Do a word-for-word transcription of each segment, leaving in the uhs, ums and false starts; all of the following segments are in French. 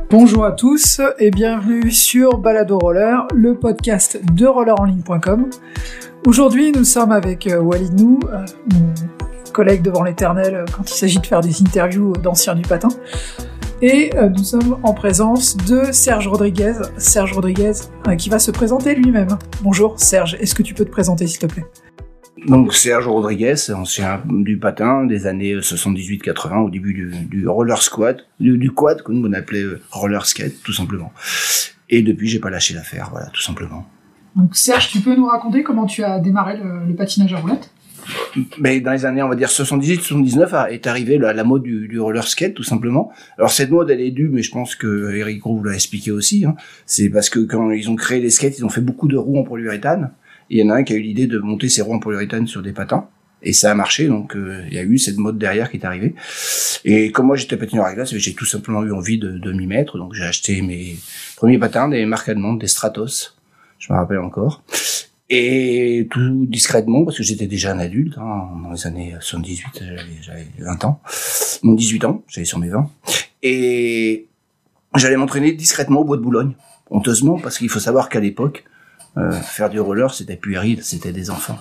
Bonjour à tous et bienvenue sur Balado Roller, le podcast de roller en ligne point com. Aujourd'hui, nous sommes avec Walid Nou, mon collègue devant l'éternel quand il s'agit de faire des interviews d'anciens du patin. Et nous sommes en présence de Serge Rodriguez, Serge Rodriguez qui va se présenter lui-même. Bonjour Serge, est-ce que tu peux te présenter s'il te plaît ? Donc Serge Rodriguez, ancien du patin des années soixante-dix-huit quatre-vingts, au début du, du roller squat, du, du quad, comme on appelait roller skate, tout simplement. Et depuis, j'ai pas lâché l'affaire, voilà, tout simplement. Donc Serge, tu peux nous raconter comment tu as démarré le, le patinage à roulettes ? Mais dans les années, on va dire soixante-dix-huit soixante-dix-neuf, est arrivée la, la mode du, du roller skate, tout simplement. Alors cette mode, elle est due, mais je pense que Eric Roux l'a expliqué aussi. Hein. C'est parce que quand ils ont créé les skates, ils ont fait beaucoup de roues en polyuréthane. Et il y en a un qui a eu l'idée de monter ses roues en polyuréthane sur des patins. Et ça a marché, donc euh, il y a eu cette mode derrière qui est arrivée. Et comme moi j'étais patineur à glace, j'ai tout simplement eu envie de, de m'y mettre. Donc j'ai acheté mes premiers patins, des marques allemandes, des Stratos, je me rappelle encore. Et tout discrètement, parce que j'étais déjà un adulte, hein, dans les années soixante-dix-huit, j'avais, j'avais vingt ans. Non, dix-huit ans, j'allais sur mes vingt. Et j'allais m'entraîner discrètement au Bois de Boulogne, honteusement, parce qu'il faut savoir qu'à l'époque, Euh, faire du roller, c'était puéril, c'était des enfants.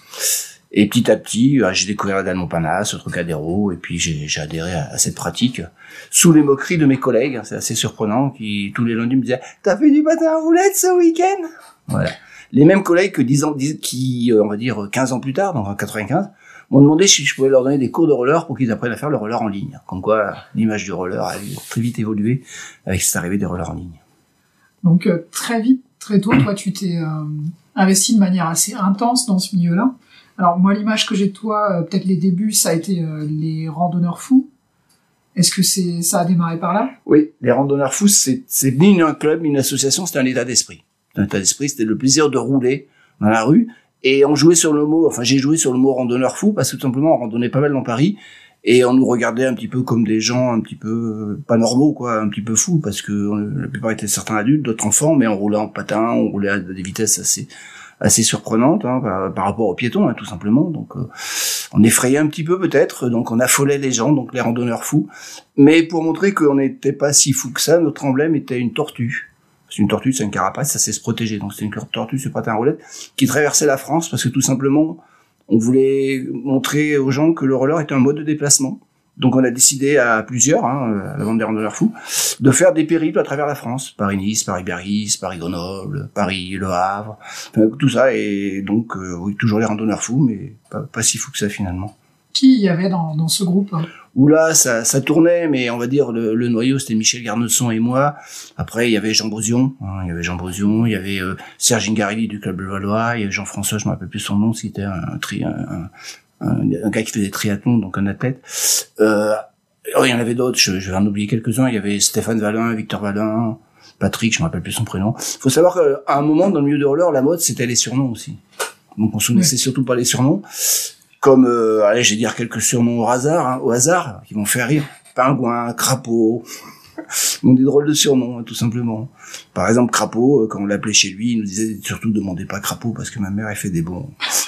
Et petit à petit, euh, j'ai découvert la Montparnasse, le Trocadéro, et puis j'ai, j'ai adhéré à, à cette pratique, sous les moqueries de mes collègues, c'est assez surprenant, qui tous les lundis me disaient « T'as fait du patin à roulettes ce week-end ?» Voilà. Les mêmes collègues que dix ans, qui, euh, on va dire, quinze ans plus tard, donc en quatre-vingt-quinze, m'ont demandé si je pouvais leur donner des cours de roller pour qu'ils apprennent à faire le roller en ligne. Comme quoi, l'image du roller a très vite évolué avec cette arrivée des rollers en ligne. Donc euh, très vite, très tôt, toi, tu t'es euh, investi de manière assez intense dans ce milieu-là. Alors moi, l'image que j'ai de toi, euh, peut-être les débuts, ça a été euh, les randonneurs fous. Est-ce que c'est ça a démarré par là ? Oui, les randonneurs fous, c'est, c'est ni un club, ni une association, c'était un état d'esprit. Un état d'esprit, c'était le plaisir de rouler dans la rue. Et on jouait sur le mot, enfin j'ai joué sur le mot randonneur fou, parce que tout simplement, on randonnait pas mal dans Paris. Et on nous regardait un petit peu comme des gens un petit peu euh, pas normaux, quoi, un petit peu fous, parce que euh, la plupart étaient certains adultes, d'autres enfants, mais on roulait en patin, on roulait à des vitesses assez assez surprenantes hein, par, par rapport aux piétons, hein, tout simplement. Donc euh, on effrayait un petit peu peut-être, donc on affolait les gens, donc les randonneurs fous. Mais pour montrer qu'on n'était pas si fous que ça, notre emblème était une tortue. Parce qu'une tortue, c'est une carapace, ça sait se protéger. Donc c'est une tortue, c'est patin à roulettes, qui traversait la France, parce que tout simplement on voulait montrer aux gens que le roller était un mode de déplacement. Donc on a décidé à plusieurs, hein, à la bande des randonneurs fous, de faire des périples à travers la France. Paris-Nice, Paris-Biarritz, Paris-Grenoble, Paris-Le Havre, enfin, tout ça. Et donc, euh, oui, toujours les randonneurs fous, mais pas, pas si fous que ça finalement. Qui y avait dans, dans ce groupe ? Oula, ça, ça tournait, mais on va dire le, le noyau, c'était Michel Garneson et moi. Après, il y avait Jean Brosion, hein, il y avait Jean Brosion, il y avait euh, Serge Ingarelli du Club Le Valois, il y avait Jean-François, je me rappelle plus son nom, c'était un, un, tri, un, un, un gars qui faisait triathlon, donc un athlète. Euh, oh, il y en avait d'autres, je, je vais en oublier quelques-uns. Il y avait Stéphane Valin, Victor Valin, Patrick, je me rappelle plus son prénom. Faut savoir qu'à un moment, dans le milieu de roller, la mode, c'était les surnoms aussi. Donc on se connaissait oui. surtout pas les surnoms. Comme, euh, allez, je vais dire quelques surnoms au hasard, hein, au hasard, qui vont faire rire. Pingouin, Crapaud. Donc des drôles de surnoms, hein, tout simplement. Par exemple, Crapaud, quand on l'appelait chez lui, il nous disait surtout demandez pas Crapaud parce que ma mère, elle fait des bons.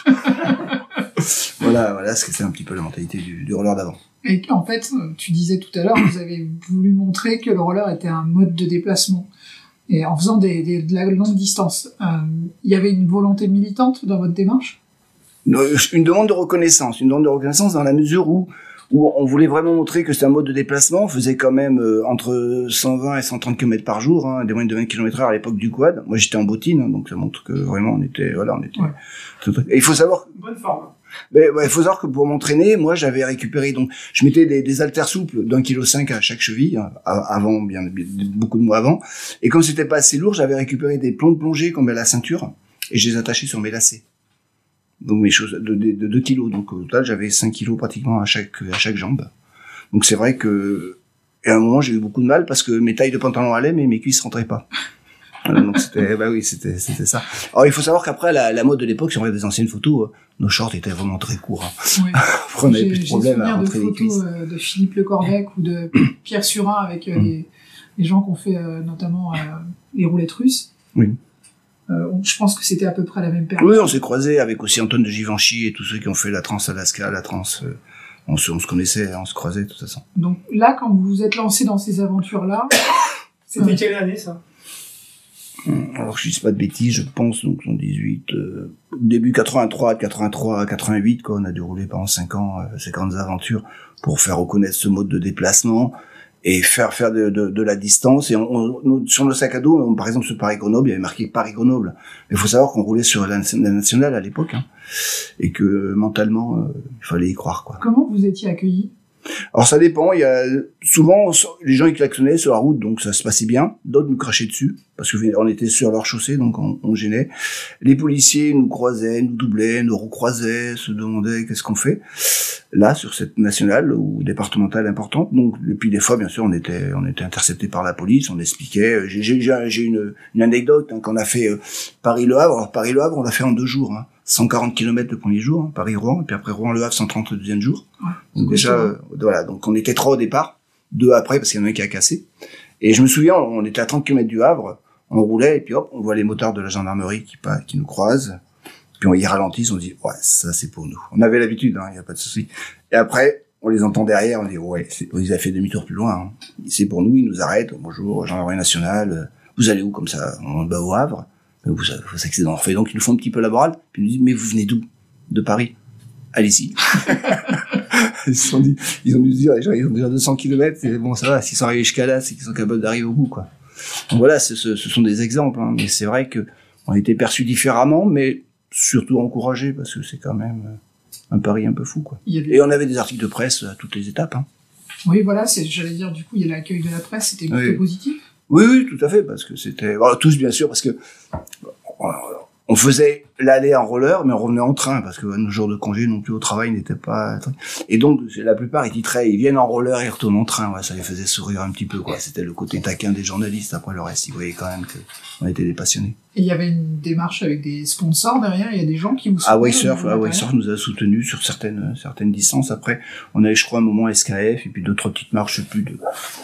voilà, voilà, c'était un petit peu la mentalité du, du roller d'avant. Et en fait, tu disais tout à l'heure, vous avez voulu montrer que le roller était un mode de déplacement. Et en faisant des, des, de la longue distance, euh, il y avait une volonté militante dans votre démarche ? Une demande de reconnaissance, une demande de reconnaissance dans la mesure où où on voulait vraiment montrer que c'est un mode de déplacement. On faisait quand même euh, entre cent vingt et cent trente kilomètres par jour, hein, des moyennes de vingt kilomètres heure à l'époque du quad. Moi, j'étais en bottine, hein, donc ça montre que vraiment on était, voilà, on était. Ouais. Et il faut savoir. Bonne forme. Mais ouais, il faut savoir que pour m'entraîner, moi, j'avais récupéré donc, je mettais des, des haltères souples d'un kilo cinq à chaque cheville, hein, avant, bien, bien, beaucoup de mois avant. Et comme c'était pas assez lourd, j'avais récupéré des plombs de plongée comme à la ceinture et je les attachais sur mes lacets. Donc mes choses de, de, de deux kilos, donc au total j'avais cinq kilos pratiquement à chaque à chaque jambe. Donc c'est vrai que et à un moment j'ai eu beaucoup de mal parce que mes tailles de pantalon allaient mais mes cuisses rentraient pas. Voilà, donc c'était bah oui c'était c'était ça. Alors il faut savoir qu'après la, la mode de l'époque, si on regarde des anciennes photos, nos shorts étaient vraiment très courts. Hein. Oui. Après, on avait plus de problème à rentrer de les cuisses. J'ai photos de Philippe Le Cordec ou de Pierre Surin avec euh, mm. les, les gens qui ont fait euh, notamment euh, les roulettes russes. Oui. Euh, je pense que c'était à peu près la même période. Oui, on s'est croisés avec aussi Antoine de Givenchy et tous ceux qui ont fait la Trans-Alaska, la Trans... Euh, on, se, on se connaissait, on se croisait, de toute façon. Donc là, quand vous vous êtes lancé dans ces aventures-là, C'était ouais. quelle année, ça? Alors, je dis pas de bêtises, je pense, donc, soixante-dix-huit, euh, début quatre-vingt-trois, quatre-vingt-trois, quatre-vingt-huit, quoi. On a dû rouler pendant cinq ans, euh, ces grandes aventures pour faire reconnaître ce mode de déplacement et faire, faire de, de, de la distance. Et on, on, sur nos sacs à dos, on, par exemple, sur Paris-Grenoble, il y avait marqué Paris-Grenoble. Mais il faut savoir qu'on roulait sur la, la nationale à l'époque, hein, et que mentalement, euh, il fallait y croire, quoi. Comment vous étiez accueillis? Alors ça dépend, il y a souvent les gens ils klaxonnaient sur la route, donc ça se passait bien. D'autres nous crachaient dessus parce que on était sur leur chaussée, donc on, on gênait. Les policiers nous croisaient, nous doublaient, nous recroisaient, se demandaient qu'est-ce qu'on fait là sur cette nationale ou départementale importante. Donc et puis des fois bien sûr on était on était intercepté par la police, on expliquait. J'ai j'ai, j'ai une, une anecdote hein, qu'on a fait euh, Paris-Le Havre. Alors Paris-Le Havre on l'a fait en deux jours. Hein. cent quarante kilomètres le premier jour, hein, Paris-Rouen, et puis après Rouen-Le Havre, cent trente le deuxième jour. Ouais, donc déjà, euh, voilà, donc on était trois au départ, deux après parce qu'il y en a un qui a cassé. Et je me souviens, on était à trente kilomètres du Havre, on roulait, et puis hop, on voit les motards de la gendarmerie qui, qui nous croisent, puis on y ralentisse, on dit, ouais, ça c'est pour nous. On avait l'habitude, hein, y a pas de souci. Et après, on les entend derrière, on dit, ouais, c'est, ils avaient fait demi-tour plus loin, hein. C'est pour nous, ils nous arrêtent, bonjour, gendarmerie nationale, vous allez où comme ça? On va au Havre. Vous savez que c'est dans fait. Donc, ils nous font un petit peu la morale. Puis ils nous disent, mais vous venez d'où? De Paris. Allez-y. ils se sont dit, ils ont dû se dire, les gens, ils ont déjà deux cents kilomètres. Et bon, ça va. S'ils sont arrivés jusqu'à là, c'est qu'ils sont capables d'arriver au bout, quoi. Donc voilà, ce, ce, ce sont des exemples, hein. Mais c'est vrai que on a été perçus différemment, mais surtout encouragés parce que c'est quand même un pari un peu fou, quoi. Des... Et on avait des articles de presse à toutes les étapes, hein. Oui, voilà, c'est, j'allais dire, du coup, il y a l'accueil de la presse, c'était plutôt oui. positif. Oui, oui, tout à fait, parce que c'était... Alors, tous, bien sûr, parce que on faisait l'aller en roller, mais on revenait en train, parce que nos jours de congé non plus au travail n'étaient pas... Et donc, la plupart, ils titraient, ils viennent en roller et ils retournent en train. Ouais, ça les faisait sourire un petit peu, quoi. C'était le côté taquin des journalistes. Après, le reste, ils voyaient quand même qu'on était des passionnés. Et il y avait une démarche avec des sponsors derrière, il y a des gens qui vous soutenaient. Ah, Wakesurf, ah, Wakesurf nous a soutenus sur certaines, certaines distances. Après, on avait, je crois, un moment S K F, et puis d'autres petites marches, je sais plus, de,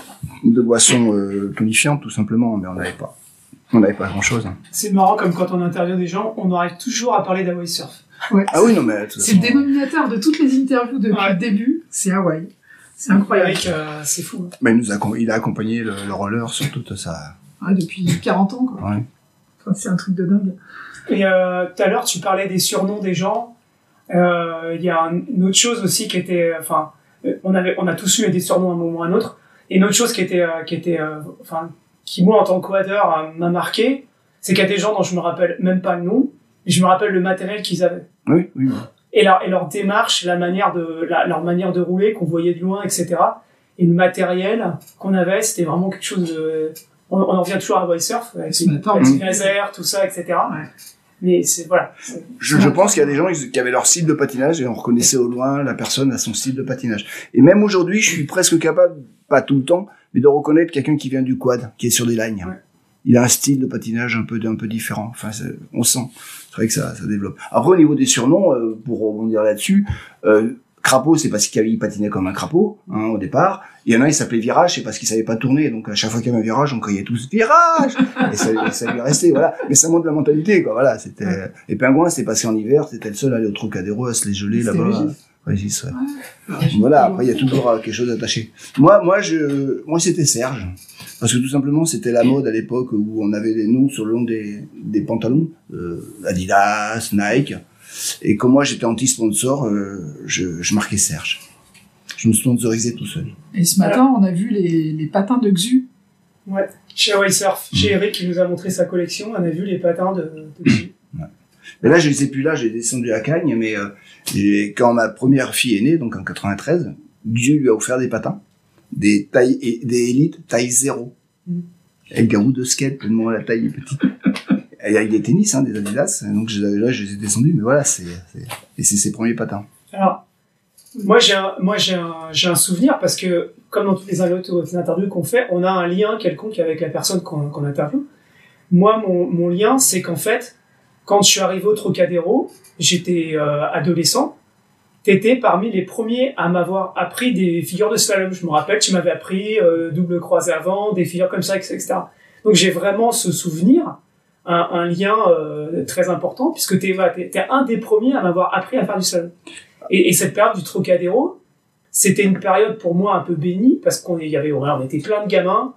de boissons euh, tonifiantes, tout simplement, mais on n'avait pas. On n'avait pas grand-chose. Hein. C'est marrant, comme quand on interviewe des gens, on arrive toujours à parler d'Hawaii Surf. Ouais. Ah oui, non, mais... C'est le dénominateur de toutes les interviews depuis ouais. le début, c'est Hawaï. C'est incroyable. Eric, euh, c'est fou. Hein. Mais il, nous a, il a accompagné le, le roller sur toute sa... Ouais, depuis quarante ans, quoi. Ouais. Enfin, c'est un truc de dingue. Et euh, tout à l'heure, tu parlais des surnoms des gens. Il euh, y a un, une autre chose aussi qui était... Enfin, on, avait, on a tous eu des surnoms à un moment ou à un autre. Et une autre chose qui était... Euh, qui était euh, enfin, qui moi en tant que quadeur euh, m'a marqué, c'est qu'il y a des gens dont je me rappelle même pas le nom, mais je me rappelle le matériel qu'ils avaient. Oui, oui. oui. Et leur, et leur démarche, la manière de, la, leur manière de rouler, qu'on voyait de loin, et cetera. Et le matériel qu'on avait, c'était vraiment quelque chose de, on, on en revient toujours à Hawaii Surf, avec les, avec les lasers, tout ça, et cetera. Ouais. Mais c'est, voilà. C'est, je, je pense qu'il y a des gens qui avaient leur style de patinage et on reconnaissait au loin la personne à son style de patinage. Et même aujourd'hui, je suis presque capable, pas tout le temps, mais de reconnaître quelqu'un qui vient du quad, qui est sur des lignes. Ouais. Il a un style de patinage un peu, un peu différent. Enfin, on sent. C'est vrai que ça, ça développe. Après, au niveau des surnoms, euh, pour rebondir là-dessus, euh, Crapaud, c'est parce qu'il patinait comme un crapaud, hein, au départ. Il y en a, il s'appelait Virage, c'est parce qu'il savait pas tourner. Donc, à chaque fois qu'il y avait un virage, on criait tous Virage! Et ça, ça lui restait, voilà. Mais ça montre la mentalité, quoi. Voilà, c'était, ouais. Et Pingouin, c'est parce qu'en hiver, c'était le seul à aller au Trocadéro, à se les geler là-bas. Régis, ouais. Ouais. Ouais, voilà, après, il y a toujours quelque chose attaché. Moi, moi, je, moi, c'était Serge. Parce que tout simplement, c'était la mode à l'époque où on avait les noms sur le long des, des pantalons, euh, Adidas, Nike. Et comme moi, j'étais anti-sponsor, euh, je, je marquais Serge. Je me sponsorisais tout seul. Et ce matin, on a vu les, les patins de Xu. Ouais, chez Hawaii Surf. Mmh. Chez Eric, qui nous a montré sa collection, on a vu les patins de, de Xu. Ouais. Mais là, je les ai plus là, j'ai descendu à Cagnes, mais euh, quand ma première fille est née, donc en quatre-vingt-treize, Dieu lui a offert des patins, des tailles, des élites taille zéro. Mmh. Avec des roues de skate, tellement la taille est petite. Il y a des tennis, hein, des Adidas, donc je, là, je les ai descendus, mais voilà, c'est, c'est, et c'est ses premiers patins. Alors, moi, j'ai un, moi, j'ai un, j'ai un souvenir parce que, comme dans toutes les interviews qu'on fait, on a un lien quelconque avec la personne qu'on, qu'on interviewe. Moi, mon, mon lien, c'est qu'en fait, quand je suis arrivé au Trocadéro, j'étais euh, adolescent, t'étais parmi les premiers à m'avoir appris des figures de slalom. Je me rappelle, tu m'avais appris euh, double croisé avant, des figures comme ça, et cetera. Donc, j'ai vraiment ce souvenir. Un, un lien euh, très important puisque t'es, voilà, t'es, t'es un des premiers à m'avoir appris à faire du slalom. Et, et cette période du Trocadéro, c'était une période pour moi un peu bénie parce qu'on y avait, voilà, on était plein de gamins.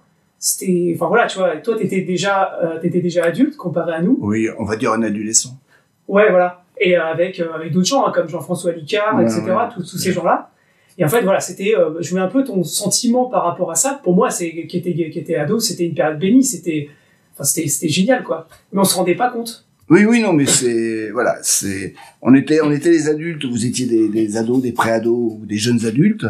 c'était, enfin voilà, tu vois, toi t'étais déjà, euh, t'étais déjà adulte comparé à nous. Oui, on va dire un adolescent. Ouais, voilà. Et euh, avec euh, avec d'autres gens hein, comme Jean-François Licard, ouais, et cetera. Ouais. Tous tous ces gens-là. Et en fait, voilà, c'était, euh, je voulais un peu ton sentiment par rapport à ça. Pour moi, c'est qui était qui était ado, c'était une période bénie. C'était, enfin, c'était c'était génial, quoi. Mais on se rendait pas compte. Oui, oui, non, mais c'est, voilà, c'est, on était, on était les adultes, vous étiez des, des ados, des pré-ados ou des jeunes adultes.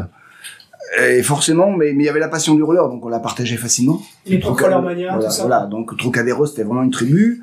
Et forcément, mais, mais il y avait la passion du roller, donc on la partageait facilement. Les Roller Mania, voilà, tout ça. Voilà, donc Trocadéro, c'était vraiment une tribu.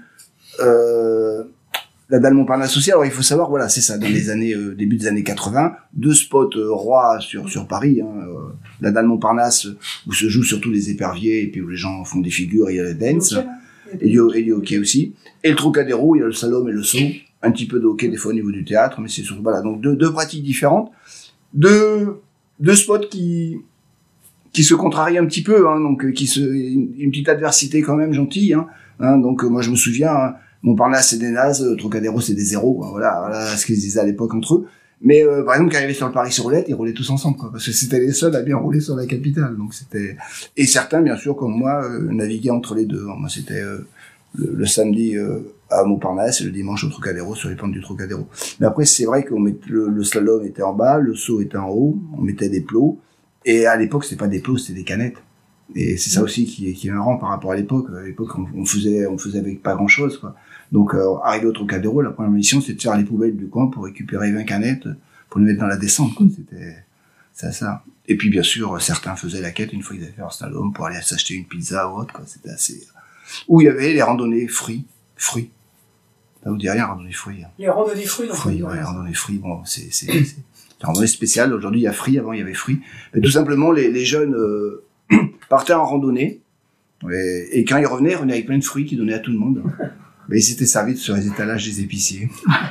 Euh, la dalle Montparnasse aussi. Alors il faut savoir, voilà, c'est ça, dans les années, euh, début des années quatre-vingts, deux spots euh, rois sur sur Paris. Hein, euh, la dalle Montparnasse, où se jouent surtout les éperviers, et puis où les gens font des figures, il y a la dance, et du, et du hockey aussi. Et le Trocadéro, il y a le slalom et le saut, un petit peu de hockey des fois au niveau du théâtre, mais c'est surtout, voilà, donc deux, deux pratiques différentes, deux, deux spots qui, qui se contrarient un petit peu, hein, donc qui se, une, une petite adversité quand même gentille, hein, hein donc euh, moi je me souviens, hein, Montparnasse c'est des nazes, Trocadéro c'est des zéros, hein, voilà, voilà ce qu'ils disaient à l'époque entre eux. Mais euh, par exemple, quand ils arrivaient sur le Paris-sur-Roulette, ils roulaient tous ensemble, quoi, parce que c'était les seuls à bien rouler sur la capitale. Donc c'était, et certains, bien sûr, comme moi, euh, naviguaient entre les deux. Moi, c'était euh, le, le samedi euh, à Montparnasse et le dimanche au Trocadéro, sur les pentes du Trocadéro. Mais après, c'est vrai qu'on met le, le slalom était en bas, le saut était en haut, on mettait des plots. Et à l'époque, c'était pas des plots, c'était des canettes. Et c'est ça aussi qui est, qui est marrant par rapport à l'époque. À l'époque, on, on faisait, on faisait avec pas grand-chose, quoi. Donc, euh, arrivé au Trocadéro, la première mission, c'était de faire les poubelles du coin pour récupérer vingt canettes pour les mettre dans la descente, quoi. C'était, c'est ça. Et puis, bien sûr, certains faisaient la quête une fois qu'ils avaient fait leur slalom pour aller s'acheter une pizza ou autre, quoi. C'était assez, où il y avait les randonnées fruits, fruits. Ça vous dit rien, randonnée fruits. Hein. Les randonnées fruits, non? Fruits, ouais, randonnée fruits, bon, c'est, c'est, c'est, c'est une randonnée spéciale. Aujourd'hui, il y a fruits, avant, il y avait fruits. Mais tout simplement, les, les jeunes, euh, partaient en randonnée. Et, et quand ils revenaient, ils revenaient avec plein de fruits qu'ils donnaient à tout le monde. Mais ils s'étaient servis sur les étalages des épiciers.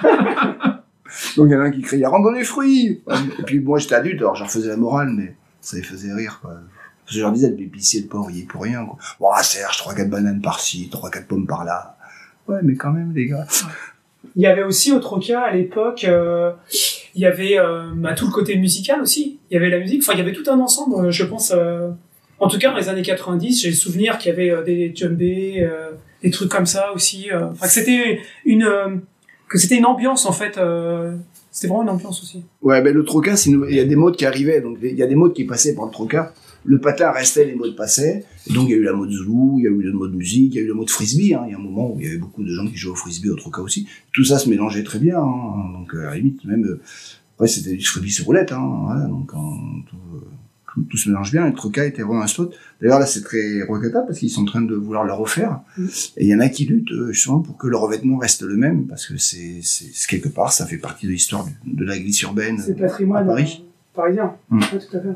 Donc il y en a un qui criait « Randonnée fruits !» Et puis moi j'étais adulte, alors je leur faisais la morale, mais ça les faisait rire, quoi. Parce que je leur disais, l'épicier, le pauvre, il y est pour rien, quoi. « Bon, ah, Serge, trois, quatre bananes par-ci, trois, quatre pommes par-là. » Ouais, mais quand même, les gars. Il y avait aussi au Troca, à l'époque, euh, il y avait euh, bah, tout le côté musical aussi. Il y avait la musique, enfin il y avait tout un ensemble, je pense... Euh... En tout cas, dans les années quatre-vingt-dix, j'ai le souvenir qu'il y avait euh, des djembés, euh, des trucs comme ça aussi. Euh, enfin, que c'était une, euh, que c'était une ambiance en fait. Euh, c'était vraiment une ambiance aussi. Ouais, ben le Troca, c'est une... il y a des modes qui arrivaient, donc il y a des modes qui passaient par le Troca. Le patin restait, les modes passaient. Et donc il y a eu la mode Zoulou, il y a eu le mode musique, il y a eu le mode frisbee. Hein. Il y a un moment où il y avait beaucoup de gens qui jouaient au frisbee, au Troca aussi. Tout ça se mélangeait très bien. Hein. Donc à la limite, même, euh... ouais, c'était du frisbee sur roulette. Hein. Voilà, donc en... tout, Tout, tout se mélange bien, et le Troca était vraiment un spot. D'ailleurs, là, c'est très regrettable parce qu'ils sont en train de vouloir le refaire. Mmh. Et il y en a qui luttent, justement, pour que le revêtement reste le même, parce que c'est, c'est, c'est quelque part, ça fait partie de l'histoire de, de la glisse urbaine c'est le patrimoine à Paris. Euh, parisien. Mmh. Ouais, tout à fait.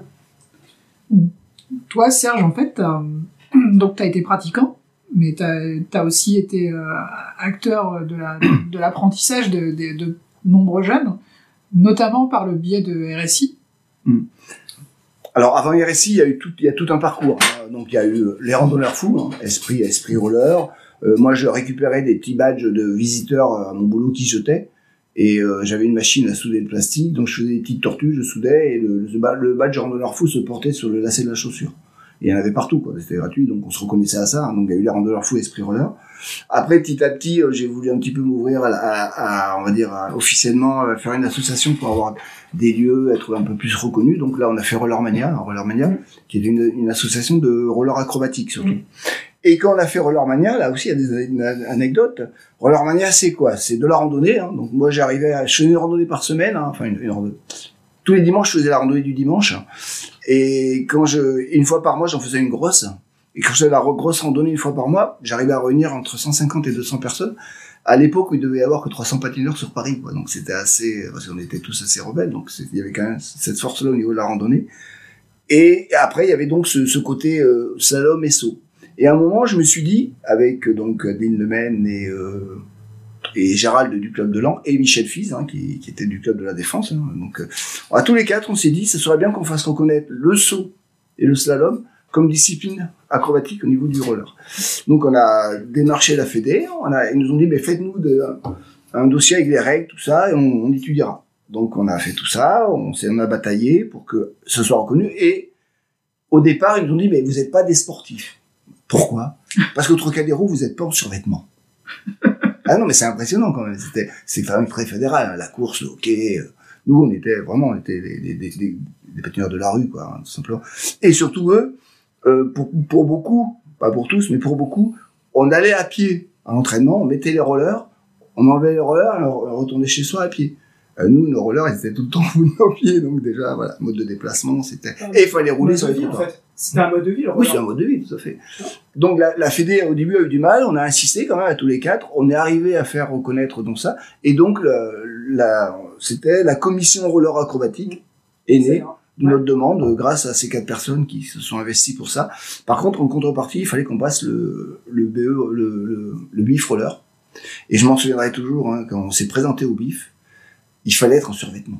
Toi, Serge, en fait, t'as, donc t'as été pratiquant, mais t'as, t'as aussi été euh, acteur de, la, de l'apprentissage de, de, de nombreux jeunes, notamment par le biais de R S I. Mmh. Alors avant R S I, il y a eu tout, il y a tout un parcours. Hein. Donc il y a eu les randonneurs fous, hein, esprit, esprit roller. Euh, moi, je récupérais des petits badges de visiteurs à mon boulot qui jetaient, et euh, j'avais une machine à souder le plastique, donc je faisais des petites tortues, je soudais, et le, le, le badge randonneur fou se portait sur le lacet de la chaussure. Et il y en avait partout, quoi. C'était gratuit, donc on se reconnaissait à ça. Hein. Donc il y a eu les randonneurs fous, esprit roller. Après, petit à petit, euh, j'ai voulu un petit peu m'ouvrir à, à, à on va dire, à, officiellement, à faire une association pour avoir des lieux, être un peu plus reconnus. Donc là, on a fait Roller Mania, Roller Mania, qui est une, une association de roller acrobatique, surtout. Mmh. Et quand on a fait Roller Mania, là aussi, il y a des une anecdotes. Roller Mania, c'est quoi? C'est de la randonnée, hein. Donc moi, j'arrivais à, je faisais une randonnée par semaine, hein. Enfin, une, une randonnée. Tous les dimanches, je faisais la randonnée du dimanche. Et quand je, une fois par mois, j'en faisais une grosse. Et quand je faisais la grosse randonnée une fois par mois, j'arrivais à réunir entre cent cinquante et deux cents personnes. À l'époque où il devait y avoir que trois cents patineurs sur Paris, quoi. Donc c'était assez, parce qu'on était tous assez rebelles, donc il y avait quand même cette force-là au niveau de la randonnée. Et après, il y avait donc ce, ce côté euh, slalom et saut. Et à un moment, je me suis dit, avec donc Dean Lemaine et euh, et Gérald du Club de Laon et Michel Fize, hein, qui, qui était du Club de la Défense. Hein. Donc, euh, à tous les quatre, on s'est dit, ce serait bien qu'on fasse reconnaître le saut et le slalom comme discipline acrobatique au niveau du roller. Donc on a démarché la Fédé, on a, ils nous ont dit, mais faites-nous de, un dossier avec les règles, tout ça, et on, on étudiera. Donc on a fait tout ça, on, s'est, on a bataillé pour que ce soit reconnu, et au départ, ils nous ont dit, mais vous n'êtes pas des sportifs. Pourquoi? Parce qu'au Trocadéro, vous n'êtes pas en survêtement. Ah non, mais c'est impressionnant quand même. C'était, c'est quand même très fédéral, hein, la course, le hockey. Euh, nous, on était vraiment, on était des, des, des, des, des patineurs de la rue, quoi, hein, tout simplement. Et surtout eux, euh, pour, pour beaucoup, pas pour tous, mais pour beaucoup, on allait à pied à l'entraînement, on mettait les rollers, on enlevait les rollers, et on retournait chez soi à pied. Euh, nous, nos rollers, ils étaient tout le temps au bout de nos pieds, donc déjà, voilà, mode de déplacement, c'était... Ah, et il fallait rouler sur les trottoirs. En trottoirs. fait. C'était un mode de vie, le Oui, roller. c'est un mode de vie, tout à fait. Donc la, la Fédé, au début, a eu du mal, on a insisté quand même à tous les quatre, on est arrivé à faire reconnaître donc ça, et donc le, la, c'était la commission roller acrobatique est née de notre demande grâce à ces quatre personnes qui se sont investies pour ça. Par contre, en contrepartie, il fallait qu'on passe le, le B E, le, le, le B I F roller, et je m'en souviendrai toujours, hein, quand on s'est présenté au B I F, il fallait être en survêtement.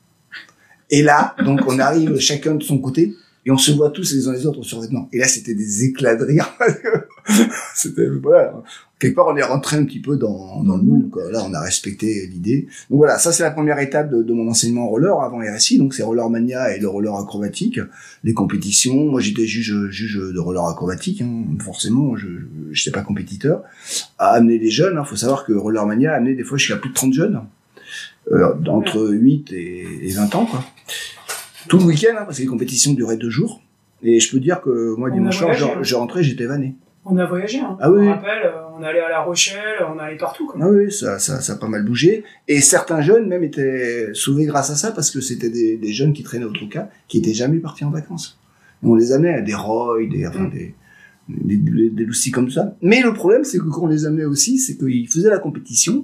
Et là, donc, on arrive chacun de son côté, et on se voit tous les uns les autres en survêtement. Et là, c'était des éclats de rire. C'était, voilà. Quelque part, on est rentré un petit peu dans, dans le moule, quoi. Là, on a respecté l'idée. Donc voilà, ça, c'est la première étape de, de mon enseignement en roller avant R S I. Donc, c'est Roller Mania et le roller acrobatique. Les compétitions. Moi, j'étais juge, juge de roller acrobatique, hein. Forcément, je, je sais pas compétiteur. À amener les jeunes, hein. Faut savoir que Roller Mania a amené des fois jusqu'à plus de trente jeunes. Euh, entre huit et, et vingt ans, quoi. Tout le week-end, hein, parce que les compétitions duraient deux jours. Et je peux dire que moi, On dimanche a soir, voyagé, je, hein. je rentrais, j'étais vanné. On a voyagé, hein. Ah oui, Je oui. me rappelle, euh, on allait à La Rochelle, on allait partout, quoi. Ah oui, ça, ça, ça a pas mal bougé. Et certains jeunes même étaient sauvés grâce à ça, parce que c'était des, des jeunes qui traînaient au Troca, qui étaient jamais partis en vacances. Et on les amenait à des Roy, des, enfin, Mm. des, des, des, des loustis comme ça. Mais le problème, c'est que quand on les amenait aussi, c'est qu'ils faisaient la compétition,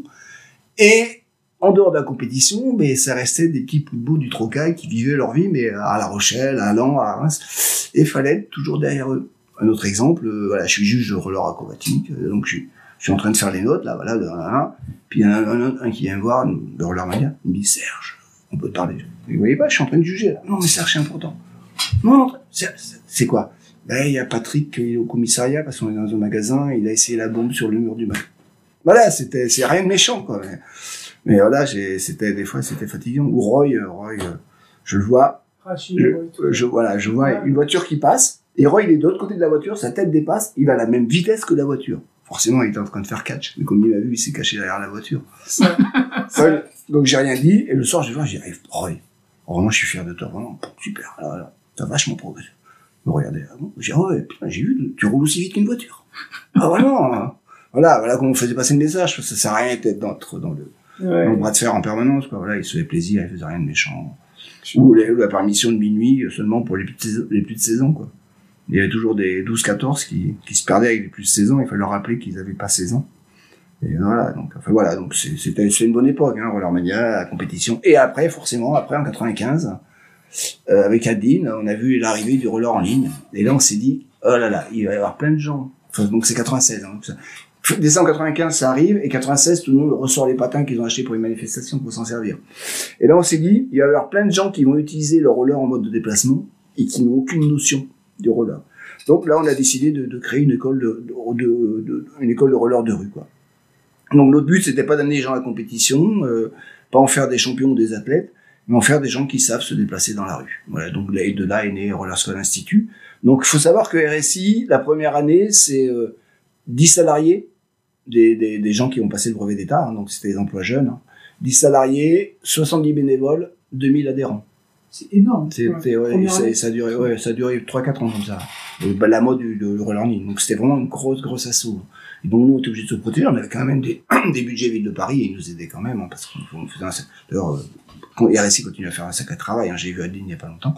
et en dehors de la compétition, mais ça restait des petits bouts du Trocail qui vivaient leur vie, mais à La Rochelle, à Lens, à Reims, et fallait être toujours derrière eux. Un autre exemple, euh, voilà, je suis juge de roller acrobatique, euh, donc je suis, je suis en train de faire les notes, là, voilà, de un à un, puis il y en a un, un, un qui vient me voir, de Roller Mania, il me dit, Serge, on peut te parler. Vous voyez pas, je suis en train de juger, là. Non, mais Serge, c'est important. Non, c'est, c'est quoi? Ben, il y a Patrick, qui est au commissariat, parce qu'on est dans un magasin, il a essayé la bombe sur le mur du magasin. Voilà, c'était, c'est rien de méchant, quoi. Mais, mais voilà, j'ai, c'était, des fois, c'était fatigant. Ou Roy, Roy, euh, je le vois, Rachid, je, ouais, tout. je, voilà, je vois une voiture qui passe, et Roy, il est de l'autre côté de la voiture, sa tête dépasse, il va à la même vitesse que la voiture. Forcément, il était en train de faire catch, mais comme il m'a vu, il s'est caché derrière la voiture. Ça, Ouais, donc j'ai rien dit, et le soir, je vais voir, j'y arrive. Roy, vraiment, je suis fier de toi, vraiment, super, là, là, t'as vachement progressé. Me regardez, ah bon? J'ai dit, oh, ouais, putain, j'ai vu, tu roules aussi vite qu'une voiture. Ah, vraiment, hein. Voilà, voilà comment on faisait passer le message, parce que ça sert à rien d'être dans, dans le, ouais. dans le bras de fer en permanence, quoi. Voilà, il se fait plaisir, il faisait rien de méchant. Ou la, la permission de minuit seulement pour les plus de seize, les plus de seize ans, quoi. Il y avait toujours des douze quatorze qui, qui se perdaient avec les plus de seize ans, il fallait leur rappeler qu'ils avaient pas seize ans. Et voilà, donc, enfin voilà, donc c'est, c'était, c'est une bonne époque, hein, Roller Mania, la compétition. Et après, forcément, après, en quatre-vingt-quinze, euh, avec Adeline, on a vu l'arrivée du roller en ligne. Et là, on s'est dit, oh là là, il va y avoir plein de gens. Enfin, donc c'est quatre-vingt-seize, hein, donc ça. Décembre quatre-vingt-quinze, ça arrive, et quatre-vingt-seize, tout le monde ressort les patins qu'ils ont achetés pour une manifestation pour s'en servir. Et là, on s'est dit, il va y avoir plein de gens qui vont utiliser le roller en mode de déplacement, et qui n'ont aucune notion du roller. Donc là, on a décidé de, de créer une école de, de, de, de, une école de roller de rue, quoi. Donc notre but, c'était pas d'amener les gens à la compétition, euh, pas en faire des champions ou des athlètes, mais en faire des gens qui savent se déplacer dans la rue. Voilà, donc là, de là est né Roller School Institute. Donc il faut savoir que R S I, la première année, c'est euh, dix salariés, des, des, des gens qui ont passé le brevet d'État, hein, donc c'était des emplois jeunes, hein. dix salariés, soixante-dix bénévoles, deux mille adhérents. C'est énorme. C'était, ouais, ouais, c'est, ça a duré, ouais, ça a duré trois quatre ans comme ça. Et, bah, la mode du, du roller ligne. Donc c'était vraiment une grosse, grosse assaut. Et donc nous, on était obligés de se protéger. On avait quand même des, des budgets Ville de Paris et ils nous aidaient quand même, hein, parce qu'on faisait un, d'ailleurs, euh, R S I continue à faire un sacré travail, hein, j'ai vu Adeline il y a pas longtemps.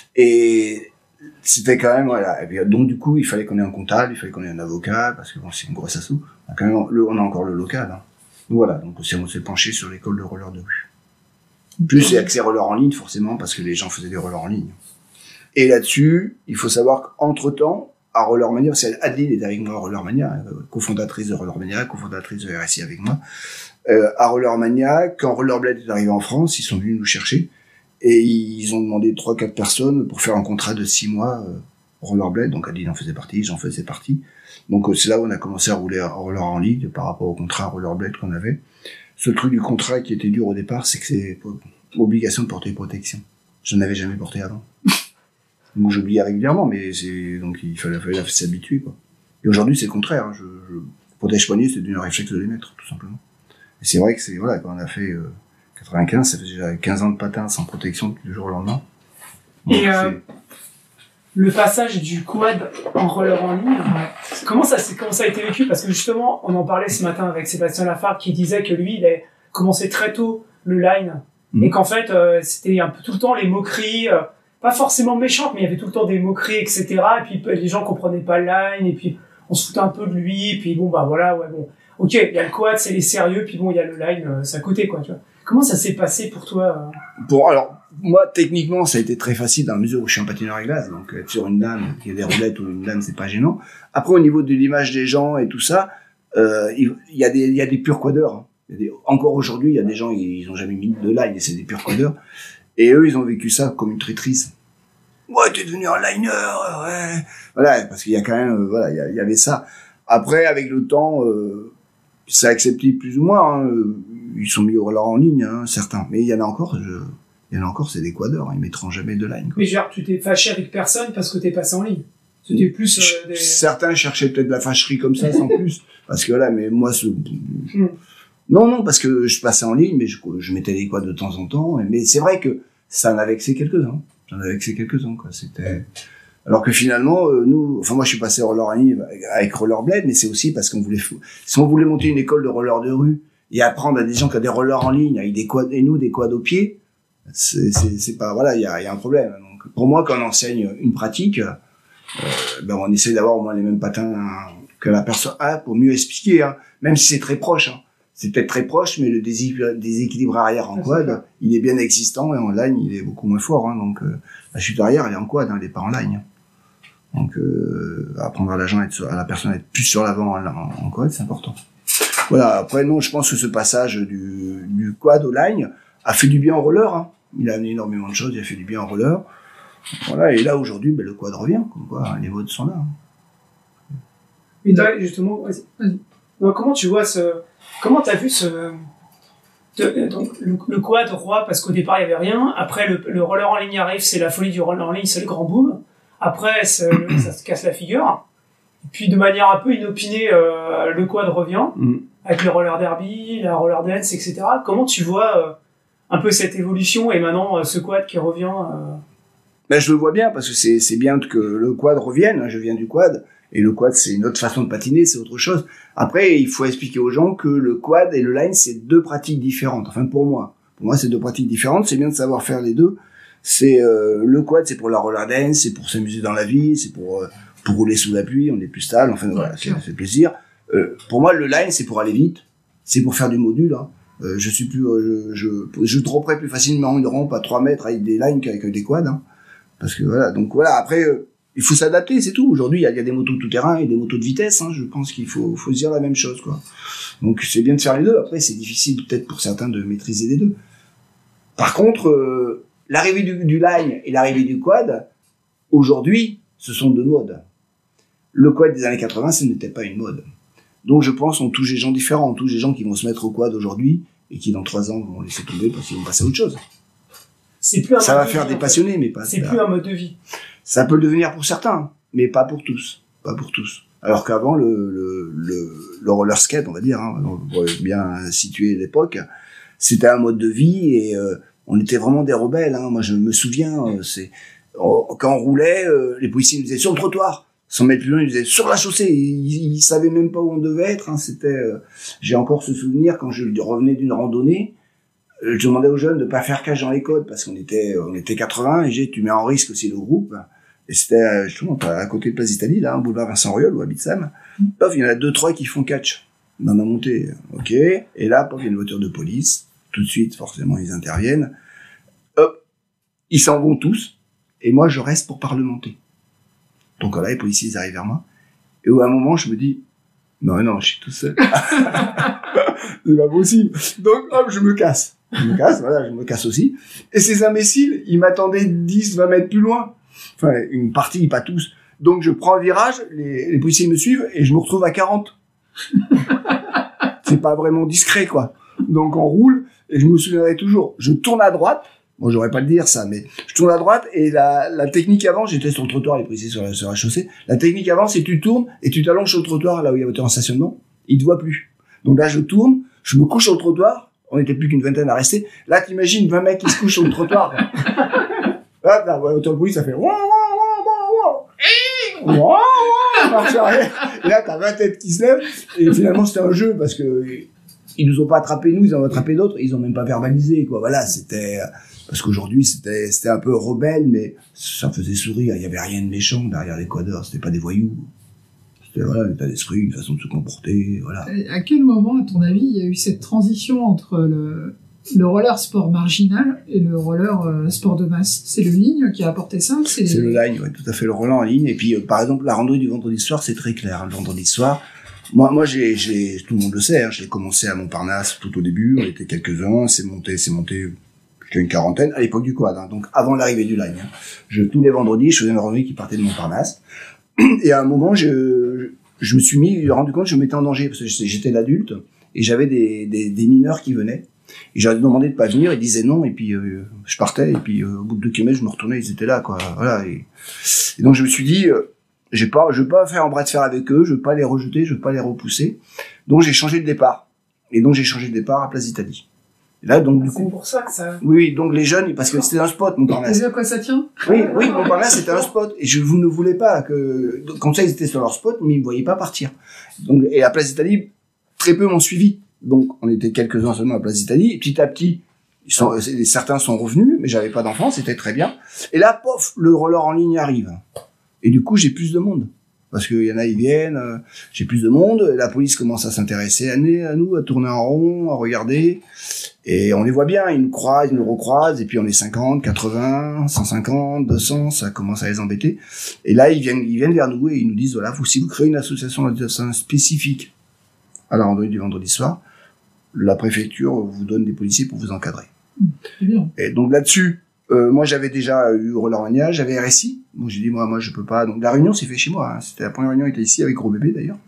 Et c'était quand même, voilà. Et puis, donc du coup, il fallait qu'on ait un comptable, il fallait qu'on ait un avocat, parce que bon, c'est une grosse assaut. On a quand même, le, on a encore le local, hein. Donc voilà. Donc on s'est, on s'est penché sur l'école de roller de rue. Plus c'est accès roller en ligne, forcément, parce que les gens faisaient des rollers en ligne. Et là-dessus, il faut savoir qu'entre-temps, à Roller Mania, parce qu'Adeline est avec moi à Roller Mania, euh, cofondatrice de Roller Mania, cofondatrice de R S I avec moi. Euh, à Roller Mania, quand Rollerblade est arrivé en France, ils sont venus nous chercher et ils ont demandé trois, quatre personnes pour faire un contrat de six mois euh, Rollerblade. Donc Adeline en faisait partie, j'en faisais partie. Donc euh, c'est là où on a commencé à rouler à roller en ligne par rapport au contrat Rollerblade qu'on avait. Ce truc du contrat qui était dur au départ, c'est que c'est obligation de porter protection. Je n'avais jamais porté avant. Donc j'oubliais régulièrement, mais c'est donc il fallait, fallait s'habituer, quoi. Et aujourd'hui, c'est le contraire. Hein. Je, je protège-poignets, c'est devenu un réflexe de les mettre, tout simplement. Et c'est vrai que c'est, voilà, quand on a fait euh, quatre-vingt-quinze, ça fait déjà quinze ans de patin sans protection du jour au lendemain. Donc, et euh, le passage du quad en roller en ligne, comment ça, comment ça a été vécu? Parce que justement, on en parlait ce matin avec Sébastien Lafargue qui disait que lui, il a commencé très tôt le line. Mmh. Et qu'en fait, euh, c'était un peu tout le temps les moqueries, euh, pas forcément méchantes, mais il y avait tout le temps des moqueries, et cetera. Et puis les gens comprenaient pas le line, et puis on se foutait un peu de lui, et puis bon, bah voilà, ouais, bon. Ok, il y a le quad, c'est les sérieux, puis bon, il y a le line, euh, c'est à côté, quoi, tu vois. Comment ça s'est passé pour toi euh... Bon, alors, moi, techniquement, ça a été très facile dans la mesure où je suis un patineur à glace, donc être sur une lame, qu'il y ait des roulettes ou une lame, c'est pas gênant. Après, au niveau de l'image des gens et tout ça, euh, il y a des, il y a des purs quadeurs. Hein. Il y a des, encore aujourd'hui, il y a des gens, ils, ils ont jamais mis de line, et c'est des purs quadeurs. Et eux, ils ont vécu ça comme une traîtrise. Ouais, t'es devenu un liner, ouais. Voilà, parce qu'il y a quand même, euh, voilà, il y, a, il y avait ça. Après, avec le temps, euh, c'est accepté plus ou moins, hein. Ils sont mis au roller en ligne, hein, certains. Mais il y en a encore, je, il y en a encore, c'est des quadeurs, hein. Ils mettront jamais de line, quoi. Mais genre, tu t'es fâché avec personne parce que t'es passé en ligne. C'était plus, euh, des... Certains cherchaient peut-être de la fâcherie comme ça, sans plus. Parce que là, mais moi, ce... mm. non, non, parce que je passais en ligne, mais je, je mettais les quads de temps en temps. Mais c'est vrai que ça en avait vexé quelques-uns. Ça en avait vexé quelques-uns, quoi. C'était, alors que finalement, euh, nous, enfin, moi, je suis passé au roller en ligne avec Rollerblade, mais c'est aussi parce qu'on voulait, si on voulait monter une école de roller de rue, et apprendre à des gens qui ont des rollers en ligne avec des quads et nous des quads au pied, c'est c'est c'est pas, voilà, il y a il y a un problème. Donc pour moi, quand on enseigne une pratique, euh, ben on essaie d'avoir au moins les mêmes patins que la personne a pour mieux expliquer, hein, même si c'est très proche, hein. C'est peut-être très proche, mais le déséquilibre arrière en quad, il est bien existant, et en line il est beaucoup moins fort, hein. Donc euh, la chute arrière elle est en quad, hein, elle est pas en line. Donc euh, apprendre à la gens à, être, à la personne à être plus sur l'avant en, en, en quad, c'est important. Voilà, après, non, je pense que ce passage du, du quad au line a fait du bien au roller, hein. Il a amené énormément de choses, il a fait du bien au roller. Voilà, et là, aujourd'hui, ben, le quad revient, comme quoi, les modes sont là. Hein. Et là, justement, vas-y, vas-y. Donc, comment tu vois ce, comment t'as vu ce, de, donc, le, le quad roi, parce qu'au départ, il y avait rien. Après, le, le roller en ligne arrive, c'est la folie du roller en ligne, c'est le grand boom. Après, c'est le, ça se casse la figure. Et puis, de manière un peu inopinée, euh, le quad revient. Mm. Avec le roller derby, la roller dance, et cetera. Comment tu vois euh, un peu cette évolution et maintenant euh, ce quad qui revient euh... Ben je le vois bien parce que c'est c'est bien que le quad revienne. Hein, je viens du quad et le quad c'est une autre façon de patiner, c'est autre chose. Après, il faut expliquer aux gens que le quad et le line c'est deux pratiques différentes. Enfin pour moi, pour moi c'est deux pratiques différentes. C'est bien de savoir faire les deux. C'est euh, le quad c'est pour la roller dance, c'est pour s'amuser dans la vie, c'est pour euh, pour rouler sous la pluie, on est plus stable. Enfin ouais, voilà, c'est fait plaisir. Euh, pour moi, le line, c'est pour aller vite, c'est pour faire du module. Hein. Euh, je suis plus, euh, je, je, je dropperai plus facilement une rampe à trois mètres avec des lines qu'avec des quads, hein. Parce que voilà, donc voilà. Après, euh, il faut s'adapter, c'est tout. Aujourd'hui, il y a, il y a des motos tout terrain et des motos de vitesse. Hein. Je pense qu'il faut, faut se dire la même chose, quoi. Donc c'est bien de faire les deux. Après, c'est difficile peut-être pour certains de maîtriser les deux. Par contre, euh, l'arrivée du, du line et l'arrivée du quad, aujourd'hui, ce sont deux modes. Le quad des années quatre-vingts, ce n'était pas une mode. Donc je pense qu'on touche des gens différents, on touche des gens qui vont se mettre au quad aujourd'hui et qui dans trois ans vont laisser tomber parce qu'ils vont passer à autre chose. C'est plus un ça mode va de faire vie, des passionnés, mais pas. C'est plus un mode de vie. Ça peut le devenir pour certains, mais pas pour tous, pas pour tous. Alors qu'avant le le le, le roller skate, on va dire, hein, on va bien situer l'époque, c'était un mode de vie et euh, on était vraiment des rebelles. Hein. Moi je me souviens, euh, c'est on, quand on roulait, euh, les policiers nous disaient sur le trottoir. Cent mètres plus loin, ils disaient sur la chaussée. Ils, ils savaient même pas où on devait être. Hein. C'était, euh, j'ai encore ce souvenir quand je revenais d'une randonnée. Euh, je demandais aux jeunes de pas faire cache dans les côtes parce qu'on était, on était quatre-vingts et j'ai, tu mets en risque aussi le groupe. Et c'était justement à côté de Place d'Italie, là, hein, boulevard Vincent Auriol ou à Bitsam. Pof, il y en a deux trois qui font catch dans la montée. Ok. Et là, pof, il y a une voiture de police. Tout de suite, forcément, ils interviennent. Hop, ils s'en vont tous. Et moi, je reste pour parlementer. Donc là, les policiers, ils arrivent vers moi. Et à un moment, je me dis, non, non, je suis tout seul. C'est pas possible. Donc, hop, je me casse. Je me casse, voilà, je me casse aussi. Et ces imbéciles, ils m'attendaient dix, vingt mètres plus loin. Enfin, une partie, pas tous. Donc, je prends un virage, les, les policiers me suivent et je me retrouve à quarante. C'est pas vraiment discret, quoi. Donc, on roule et je me souviendrai toujours. Je tourne à droite Bon, j'aurais pas le dire ça, mais je tourne à droite et la, la technique avant, j'étais sur le trottoir, les policiers sur la, sur la chaussée. La technique avant, c'est tu tournes et tu t'allonges sur le trottoir là où il y a voiture en stationnement. Il te voit plus. Donc là, je tourne, je me couche sur le trottoir. On était plus qu'une vingtaine à rester. Là, t'imagines vingt mecs qui se couchent sur le trottoir. Là, la voiture de police, ça fait wouah, wouah, wouah, wouah, wouah, marche arrière. Et là, t'as vingt têtes qui se lèvent. Et finalement, c'était un jeu parce que ils nous ont pas attrapés nous, ils en ont attrapé d'autres. Ils ont même pas verbalisé, quoi. Voilà, c'était. Parce qu'aujourd'hui, c'était, c'était un peu rebelle, mais ça faisait sourire. Il y avait rien de méchant derrière les codeurs. C'était pas des voyous. C'était, voilà, un état d'esprit, une façon de se comporter, voilà. À quel moment, à ton avis, il y a eu cette transition entre le, le roller sport marginal et le roller euh, sport de masse? C'est le ligne qui a apporté ça? C'est, c'est les... le ligne, ouais, tout à fait, le roller en ligne. Et puis, euh, par exemple, la randonnée du vendredi soir, c'est très clair. Le vendredi soir, moi, moi, j'ai, j'ai, tout le monde le sait, hein, j'ai commencé à Montparnasse tout au début. On était quelques-uns, c'est monté, c'est monté. J'étais une quarantaine à l'époque du quad, hein, donc avant l'arrivée du line. Hein. Je, tous les vendredis, je faisais une randonnée qui partait de Montparnasse. Et à un moment, je, je me suis mis, rendu compte que je me mettais en danger parce que j'étais l'adulte et j'avais des, des, des mineurs qui venaient. Et j'avais demandé de pas venir, ils disaient non et puis euh, je partais et puis euh, au bout de deux kilomètres, je me retournais, ils étaient là, quoi. Voilà. Et, et donc je me suis dit, euh, j'ai pas, je veux pas faire un bras de fer avec eux, je veux pas les rejeter, je veux pas les repousser. Donc j'ai changé de départ. Et donc j'ai changé de départ à Place d'Italie. Et là, donc, du c'est coup. pour ça que ça. Oui, oui, donc les jeunes, parce que c'était un spot, Montparnasse. Tu sais à quoi ça tient? Oui, oui, Montparnasse, c'était un spot. Et je, vous ne voulez pas que, comme ça, ils étaient sur leur spot, mais ils me voyaient pas partir. Donc, et à Place d'Italie, très peu m'ont suivi. Donc, on était quelques-uns seulement à Place d'Italie. Et petit à petit, ils sont, certains sont revenus, mais j'avais pas d'enfants, c'était très bien. Et là, pof, le roller en ligne arrive. Et du coup, j'ai plus de monde. Parce qu'il y en a, ils viennent, euh, j'ai plus de monde. La police commence à s'intéresser à nous, à nous, à tourner en rond, à regarder. Et on les voit bien, ils nous croisent, ils nous recroisent, et puis on est cinquante, quatre-vingts, cent cinquante, deux cents, ça commence à les embêter. Et là, ils viennent, ils viennent vers nous et ils nous disent, voilà, vous, si vous créez une association spécifique à la randonnée du vendredi soir, la préfecture vous donne des policiers pour vous encadrer. C'est bien. Et donc là-dessus, euh, moi j'avais déjà eu Roller Mania, j'avais R S I, donc j'ai dit, moi, moi je peux pas. Donc la réunion s'est fait chez moi, hein. C'était la première réunion, était ici avec Gros Bébé d'ailleurs.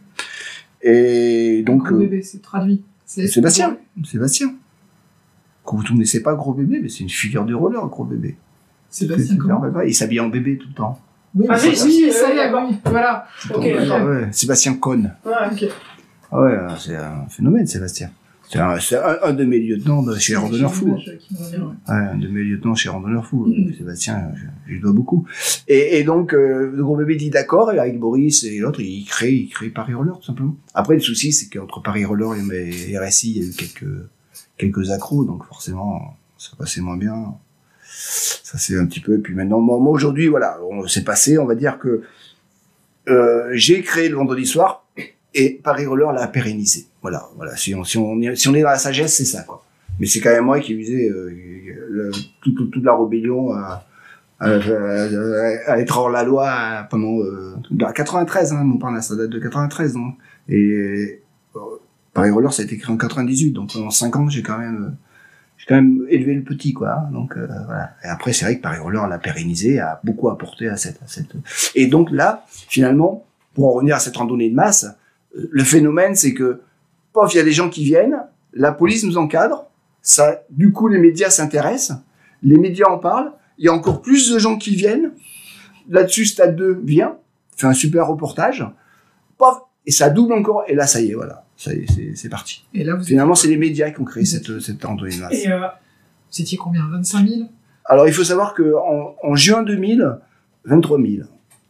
Et donc... Gros Bébé, c'est traduit. C'est Sébastien, Sébastien. Quand vous ne connaissez pas Gros Bébé, mais c'est une figure de roller, Gros Bébé. Sébastien comment? Il s'habille en bébé tout le temps. Oui, ah, oui, oui, oui, ça y est, d'accord. oui, voilà. Ok, ah, ouais. Sébastien Cohn. Ouais, ok. Ah ouais, c'est un phénomène, Sébastien. C'est un, c'est un, un de mes lieutenants de chez Randonneur Fou. Ouais. Ouais, un de mes lieutenants chez Randonneur Fou. Mmh. Sébastien, je, je lui dois beaucoup. Et, et donc, euh, le Gros Bébé dit d'accord, et avec Boris et l'autre, il crée, il crée Paris Roller, tout simplement. Après, le souci, c'est qu'entre Paris Roller et R S I, il y a eu quelques, quelques accros, donc forcément, ça passait moins bien. Ça c'est un petit peu, et puis maintenant, moi, moi aujourd'hui, voilà, on s'est passé, on va dire que, euh, j'ai créé le vendredi soir, et Paris Roller l'a pérennisé. Voilà, voilà. Si on, si on est, si on est dans la sagesse, c'est ça, quoi. Mais c'est quand même moi qui ai usé euh, le, toute, toute, toute la rébellion à, à, à, à être hors la loi pendant euh, quatre-vingt-treize, hein, Montparnasse, ça date de quatre-vingt-treize, non. Et euh, Paris Roller, ça a été créé en quatre-vingt-dix-huit, donc pendant cinq ans, j'ai quand même, j'ai quand même élevé le petit, quoi. Donc euh, voilà. Et après, c'est vrai que Paris Roller l'a pérennisé, a beaucoup apporté à cette, à cette. Et donc là, finalement, pour en revenir à cette randonnée de masse. Le phénomène, c'est que, pof, il y a des gens qui viennent, la police nous encadre, ça, du coup, les médias s'intéressent, les médias en parlent, il y a encore plus de gens qui viennent, là-dessus, Stade deux vient, fait un super reportage, pof, et ça double encore, et là, ça y est, voilà, ça y est, c'est, c'est parti. Et là, vous Finalement, c'est les médias qui ont créé cette, cette randonnée de masse. Et euh, vous étiez combien, vingt-cinq mille? Alors, il faut savoir que en, en juin deux mille, vingt-trois mille.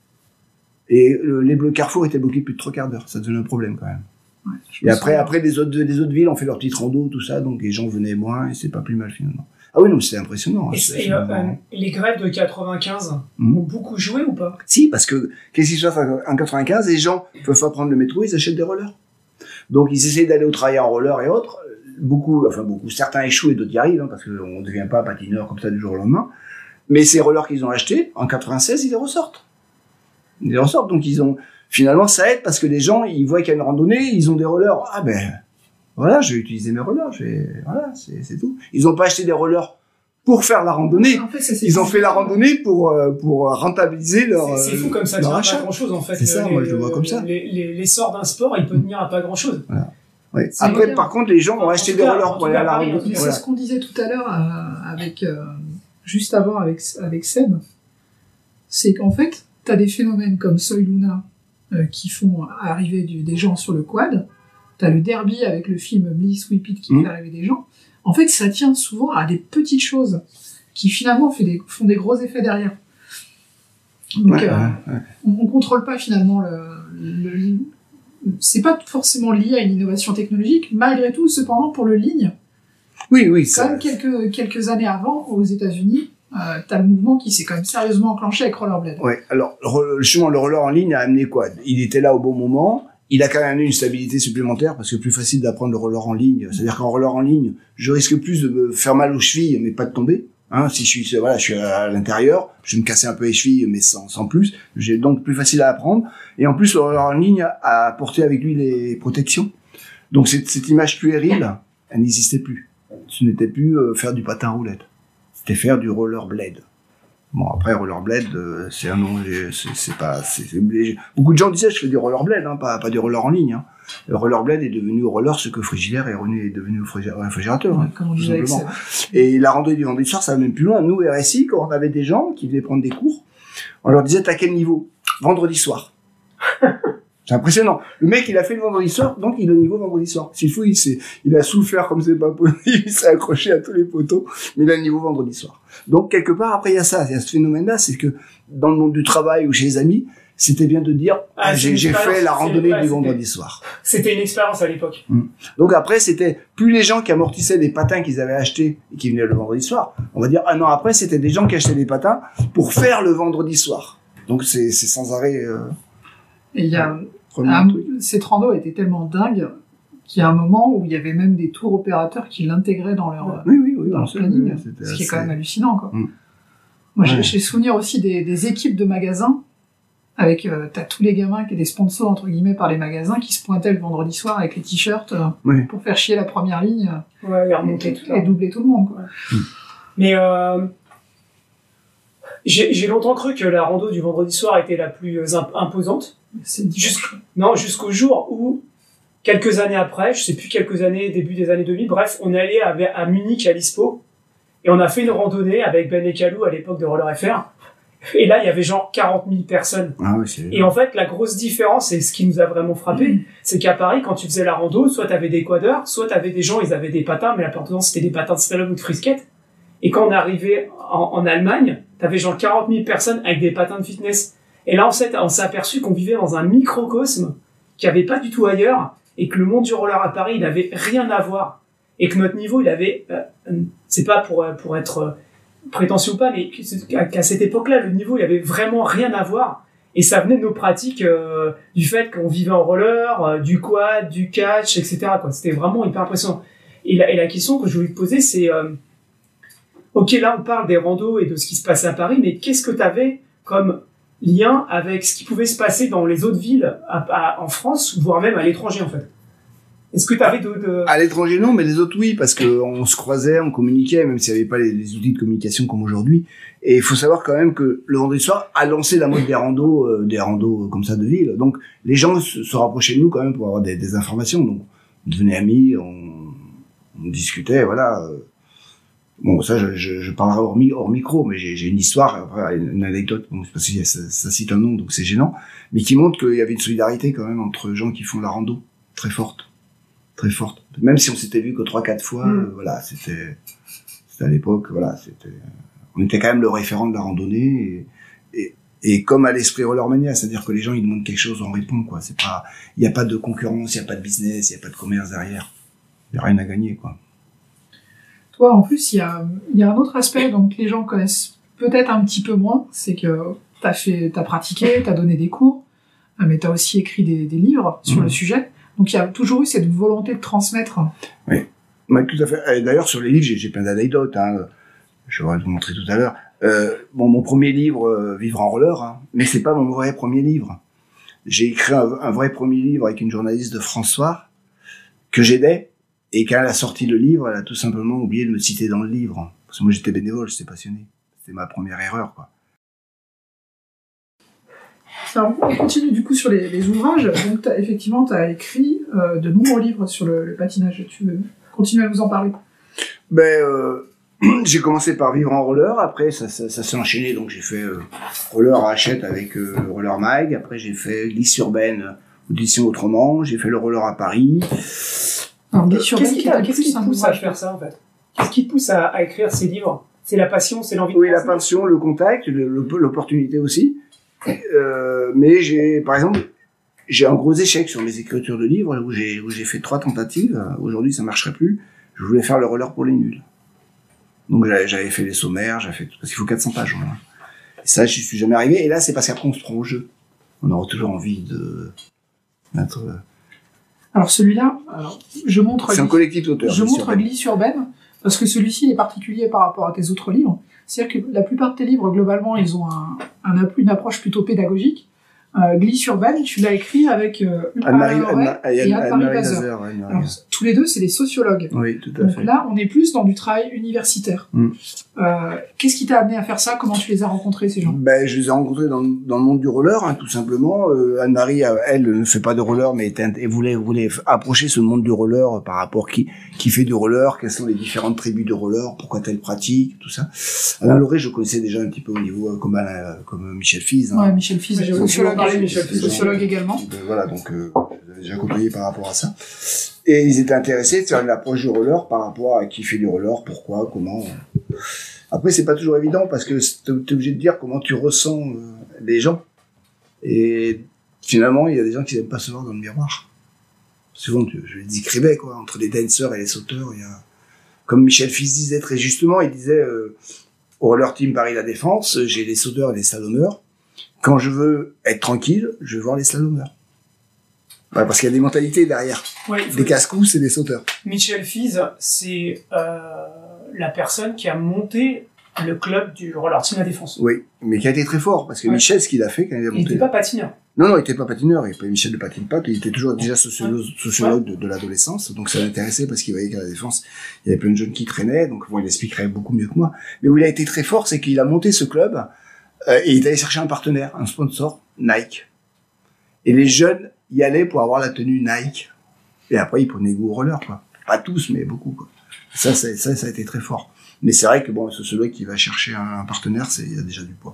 Et le, les bleus Carrefour étaient bloqués plus de trois quarts d'heure. Ça devenait un problème, quand même. Ouais, et après, après, les autres, les autres villes ont fait leur petite rando, tout ça, donc les gens venaient moins, et c'est pas plus mal, finalement. Ah oui, non, c'était impressionnant. Et, hein, et, euh, euh, les grèves de quatre-vingt-quinze mmh. ont beaucoup joué ou pas? Si, parce que, qu'est-ce qui se passe en quatre-vingt-quinze? Les gens peuvent pas prendre le métro, ils achètent des rollers. Donc, ils essaient d'aller au travail en roller et autres. Beaucoup, enfin, beaucoup, certains échouent et d'autres y arrivent, hein, parce qu'on ne devient pas patineur comme ça du jour au lendemain. Mais ces rollers qu'ils ont achetés, en quatre-vingt-seize, ils les ressortent. Ils les ressortent, donc ils ont, finalement, ça aide parce que les gens, ils voient qu'il y a une randonnée, ils ont des rollers. Ah ben, voilà, je vais utiliser mes rollers, je vais, voilà, c'est, c'est tout. Ils ont pas acheté des rollers pour faire la randonnée. En fait, ça, ils ont fait la randonnée pour, pour rentabiliser leur, c'est, c'est fou comme ça, leur tient pas grand chose, en fait. C'est ça, les, moi, je le vois comme ça. Les, les, l'essor d'un sport, il peut tenir à pas grand chose. Voilà. Oui. Après, par contre, les gens ont acheté des rollers pour aller à la randonnée. C'est ce qu'on disait tout à l'heure, euh, avec, euh, juste avant avec, avec Seb, c'est qu'en fait, t'as des phénomènes comme Soy Luna euh, qui font arriver du, des gens sur le quad, t'as le derby avec le film Bliss Whip It qui mmh. fait arriver des gens. En fait, ça tient souvent à des petites choses qui finalement fait des, font des gros effets derrière. Donc, ouais, euh, ouais, ouais. on, on contrôle pas finalement le, le, le c'est pas forcément lié à une innovation technologique, malgré tout, cependant, pour le ligne. Oui, oui. Quand même quelques, quelques années avant, aux États-Unis, euh, t'as le mouvement qui s'est quand même sérieusement enclenché avec Rollerblade. Ouais. Alors, justement, le roller en ligne a amené quoi? Il était là au bon moment. Il a quand même amené une stabilité supplémentaire parce que plus facile d'apprendre le roller en ligne. C'est-à-dire qu'en roller en ligne, je risque plus de me faire mal aux chevilles, mais pas de tomber. Hein, si je suis, voilà, je suis à l'intérieur, je vais me casser un peu les chevilles, mais sans, sans plus. J'ai donc plus facile à apprendre. Et en plus, le roller en ligne a apporté avec lui les protections. Donc cette, cette image puérile, elle n'existait plus. Ce n'était plus euh, faire du patin roulette. C'était faire du rollerblade. Bon, après, rollerblade, euh, c'est un nom, c'est, c'est pas, c'est, c'est, beaucoup de gens disaient, je fais du rollerblade, hein, pas, pas du roller en ligne, hein. Le rollerblade est devenu au roller ce que Frigidaire est devenu au réfrigérateur, ouais, hein, comme on tout disait simplement. Et la randonnée du vendredi soir, ça va même plus loin. Nous, R S I, quand on avait des gens qui venaient prendre des cours, on leur disait, t'as quel niveau? Vendredi soir. C'est impressionnant. Le mec, il a fait le vendredi soir, donc il est au niveau vendredi soir. S'il faut, il s'est, il a souffert comme c'est pas possible, il s'est accroché à tous les poteaux, mais il a le niveau vendredi soir. Donc, quelque part, après, il y a ça, il y a ce phénomène-là, c'est que dans le monde du travail ou chez les amis, c'était bien de dire, ah, j'ai, j'ai fait la randonnée ouais, du vendredi soir. C'était une expérience à l'époque. Mmh. Donc après, c'était plus les gens qui amortissaient des patins qu'ils avaient achetés et qui venaient le vendredi soir. On va dire un an après, c'était des gens qui achetaient des patins pour faire le vendredi soir. Donc c'est, c'est sans arrêt. Euh, et il y a un, cette rando était tellement dingue qu'il y a un moment où il y avait même des tours opérateurs qui l'intégraient dans leur, oui, oui, oui, dans leur planning, ce qui assez... est quand même hallucinant, quoi. Mmh. Moi, ouais. j'ai, j'ai souvenir aussi des, des équipes de magasins. Avec, euh, t'as tous les gamins qui étaient des sponsors, entre guillemets, par les magasins, qui se pointaient le vendredi soir avec les t-shirts, euh, oui. pour faire chier la première ligne. Ouais, et remonter tout et, et doubler tout le monde, quoi. Mmh. Mais, euh, j'ai, j'ai longtemps cru que la rando du vendredi soir était la plus imp- imposante. C'est Jusqu', non, jusqu'au jour où, quelques années après, je sais plus quelques années, début des années deux mille, bref, on est allé à, à Munich, à l'ISPO, et on a fait une randonnée avec Ben et Kalou à l'époque de Roller F R. Et là, il y avait genre quarante mille personnes. Ah oui, c'est et en fait, la grosse différence, et ce qui nous a vraiment frappé, mmh. c'est qu'à Paris, quand tu faisais la rando, soit t'avais des quadeurs, soit t'avais des gens, ils avaient des patins, mais la plupart du temps, c'était des patins de slalom ou de frisket. Et quand on est arrivé en, en Allemagne, t'avais genre quarante mille personnes avec des patins de fitness. Et là, en fait, on s'est aperçu qu'on vivait dans un microcosme qu'il n'y avait pas du tout ailleurs, et que le monde du roller à Paris, il avait rien à voir. Et que notre niveau, il avait, euh, c'est pas pour, pour être, euh, prétentieux ou pas, mais qu'à cette époque-là, le niveau, il avait vraiment rien à voir. Et ça venait de nos pratiques, euh, du fait qu'on vivait en roller, euh, du quad, du catch, et cetera, quoi. C'était vraiment hyper impressionnant. Et la, et la question que je voulais te poser, c'est, euh, ok, là, on parle des randos et de ce qui se passait à Paris, mais qu'est-ce que t'avais comme lien avec ce qui pouvait se passer dans les autres villes à, à, en France, voire même à l'étranger, en fait? Est-ce que tu avais de, de... À l'étranger, non, mais les autres, oui, parce que on se croisait, on communiquait, même s'il n'y avait pas les, les outils de communication comme aujourd'hui. Et il faut savoir quand même que le vendredi soir a lancé la mode des randos, euh, des randos comme ça de ville. Donc, les gens se, se rapprochaient de nous quand même pour avoir des, des informations. Donc, on devenait amis, on, on discutait, voilà. Bon, ça, je, je, je parlerai hors, hors micro, mais j'ai, j'ai une histoire, après, une anecdote, bon, c'est parce que ça, ça cite un nom, donc c'est gênant, mais qui montre qu'il y avait une solidarité quand même entre gens qui font la rando, très forte. Très forte. Même si on s'était vu que trois, quatre fois, mmh. euh, voilà, c'était, c'était à l'époque, voilà, c'était, on était quand même le référent de la randonnée, et, et, et comme à l'esprit Rollermania, c'est-à-dire que les gens, ils demandent quelque chose, on répond, quoi. C'est pas, il y a pas de concurrence, il y a pas de business, il y a pas de commerce derrière. Il y a rien à gagner, quoi. Toi, en plus, il y a, il y a un autre aspect, donc les gens connaissent peut-être un petit peu moins, c'est que t'as fait, t'as pratiqué, t'as donné des cours, mais t'as aussi écrit des, des livres sur mmh. le sujet. Donc il y a toujours eu cette volonté de transmettre. Oui, oui, tout à fait. Et d'ailleurs, sur les livres, j'ai, j'ai plein d'anecdotes. Hein. Je vais vous montrer tout à l'heure. Euh, bon, mon premier livre, euh, Vivre en roller, hein, mais c'est pas mon vrai premier livre. J'ai écrit un, un vrai premier livre avec une journaliste de François que j'aidais, et quand elle a sorti le livre, elle a tout simplement oublié de me citer dans le livre. Parce que moi, j'étais bénévole, j'étais passionné. C'était ma première erreur, quoi. Alors, on continue du coup sur les, les ouvrages. Donc, t'as, effectivement, tu as écrit euh, de nombreux livres sur le, le patinage. Tu veux continuer à nous en parler? Ben, euh, j'ai commencé par vivre en roller, après ça, ça, ça s'est enchaîné, donc j'ai fait euh, roller à Hachette avec euh, le roller mag, après j'ai fait glisse urbaine, euh, audition autrement, j'ai fait le roller à Paris. Alors, glisse urbaine, Qu'est-ce qui, qui qu'est-ce qui te pousse à faire ça en fait? Qu'est-ce qui te pousse à, à écrire ces livres? C'est la passion, c'est l'envie de Oui, la transmettre. passion, le contact, le- le- l'opportunité aussi. Euh, mais j'ai, par exemple, j'ai un gros échec sur mes écritures de livres où j'ai où j'ai fait trois tentatives. Aujourd'hui, ça marcherait plus. Je voulais faire le roller pour les nuls. Donc j'avais, j'avais fait les sommaires, j'avais fait tout, parce qu'il faut quatre cents pages. Hein. Et ça, j'y suis jamais arrivé. Et là, c'est parce qu'après on se prend au jeu. On aura toujours envie de d'être. Alors celui-là, alors, je montre. C'est un Glisse- collectif d'auteurs. Je bien montre sûr. Glisse urbaine parce que celui-ci il est particulier par rapport à tes autres livres. C'est-à-dire que la plupart de tes livres, globalement, ils ont un, un app- une approche plutôt pédagogique. Euh, Glisse urbaine, tu l'as écrit avec euh, Anne-Marie, Alain Loret Anne- et Anne- Anne-Marie Anne-Marie Vazer. Vazer, ouais, Anne-Marie. Alors, tous les deux, c'est des sociologues. Oui, tout à Donc fait. là, on est plus dans du travail universitaire. Mm. Euh, Qu'est-ce qui t'a amené à faire ça? Comment tu les as rencontrés, ces gens? Ben, je les ai rencontrés dans, dans le monde du roller, hein, tout simplement. Euh, Anne-Marie, euh, elle, ne fait pas de roller, mais était, elle voulait, voulait f- approcher ce monde du roller euh, par rapport qui, qui fait du roller, quelles sont les différentes tribus de roller, pourquoi telle pratique, tout ça. Alain Lauré, je connaissais déjà un petit peu au niveau, euh, comme, Alain, euh, comme Michel Fize. Hein. Ouais, Michel Fize, Ouais, j'ai sociologue, parlé de Michel Fize. sociologue également. Donc, euh, voilà, donc euh, je les avais déjà côtoyés par rapport à ça. Et ils étaient intéressés de faire une approche du roller par rapport à qui fait du roller, pourquoi, comment. Après, c'est pas toujours évident parce que t'es t'es obligé de dire comment tu ressens euh, les gens. Et finalement, il y a des gens qui n'aiment pas se voir dans le miroir. Souvent, tu, je les décrivais, quoi, entre les danseurs et les sauteurs, il y a, comme Michel Fize disait très justement, il disait, euh, au roller team Paris La Défense, j'ai les sauteurs et les slalomeurs. Quand je veux être tranquille, je vais voir les slalomeurs. Ouais, parce qu'il y a des mentalités derrière. Ouais, il faut- Des casse-cous, c'est des sauteurs. Michel Fize, c'est euh, la personne qui a monté le club du roller team La Défense. Oui, mais qui a été très fort, parce que Ouais. Michel, ce qu'il a fait quand il a Il monté... n'était pas patineur. Non, non, il était pas patineur, il pas Michel de patine pas, il était toujours déjà sociologue, sociologue de, de l'adolescence, donc ça l'intéressait parce qu'il voyait qu'à la Défense, il y avait plein de jeunes qui traînaient, donc bon, il expliquerait beaucoup mieux que moi. Mais où il a été très fort, c'est qu'il a monté ce club, euh, et il est allé chercher un partenaire, un sponsor, Nike. Et les jeunes y allaient pour avoir la tenue Nike. Et après, ils prenaient goût au roller, quoi. Pas tous, mais beaucoup, quoi. Ça, ça, ça, ça a été très fort. Mais c'est vrai que bon, un sociologue qui va chercher un, un partenaire, c'est, il a déjà du poids.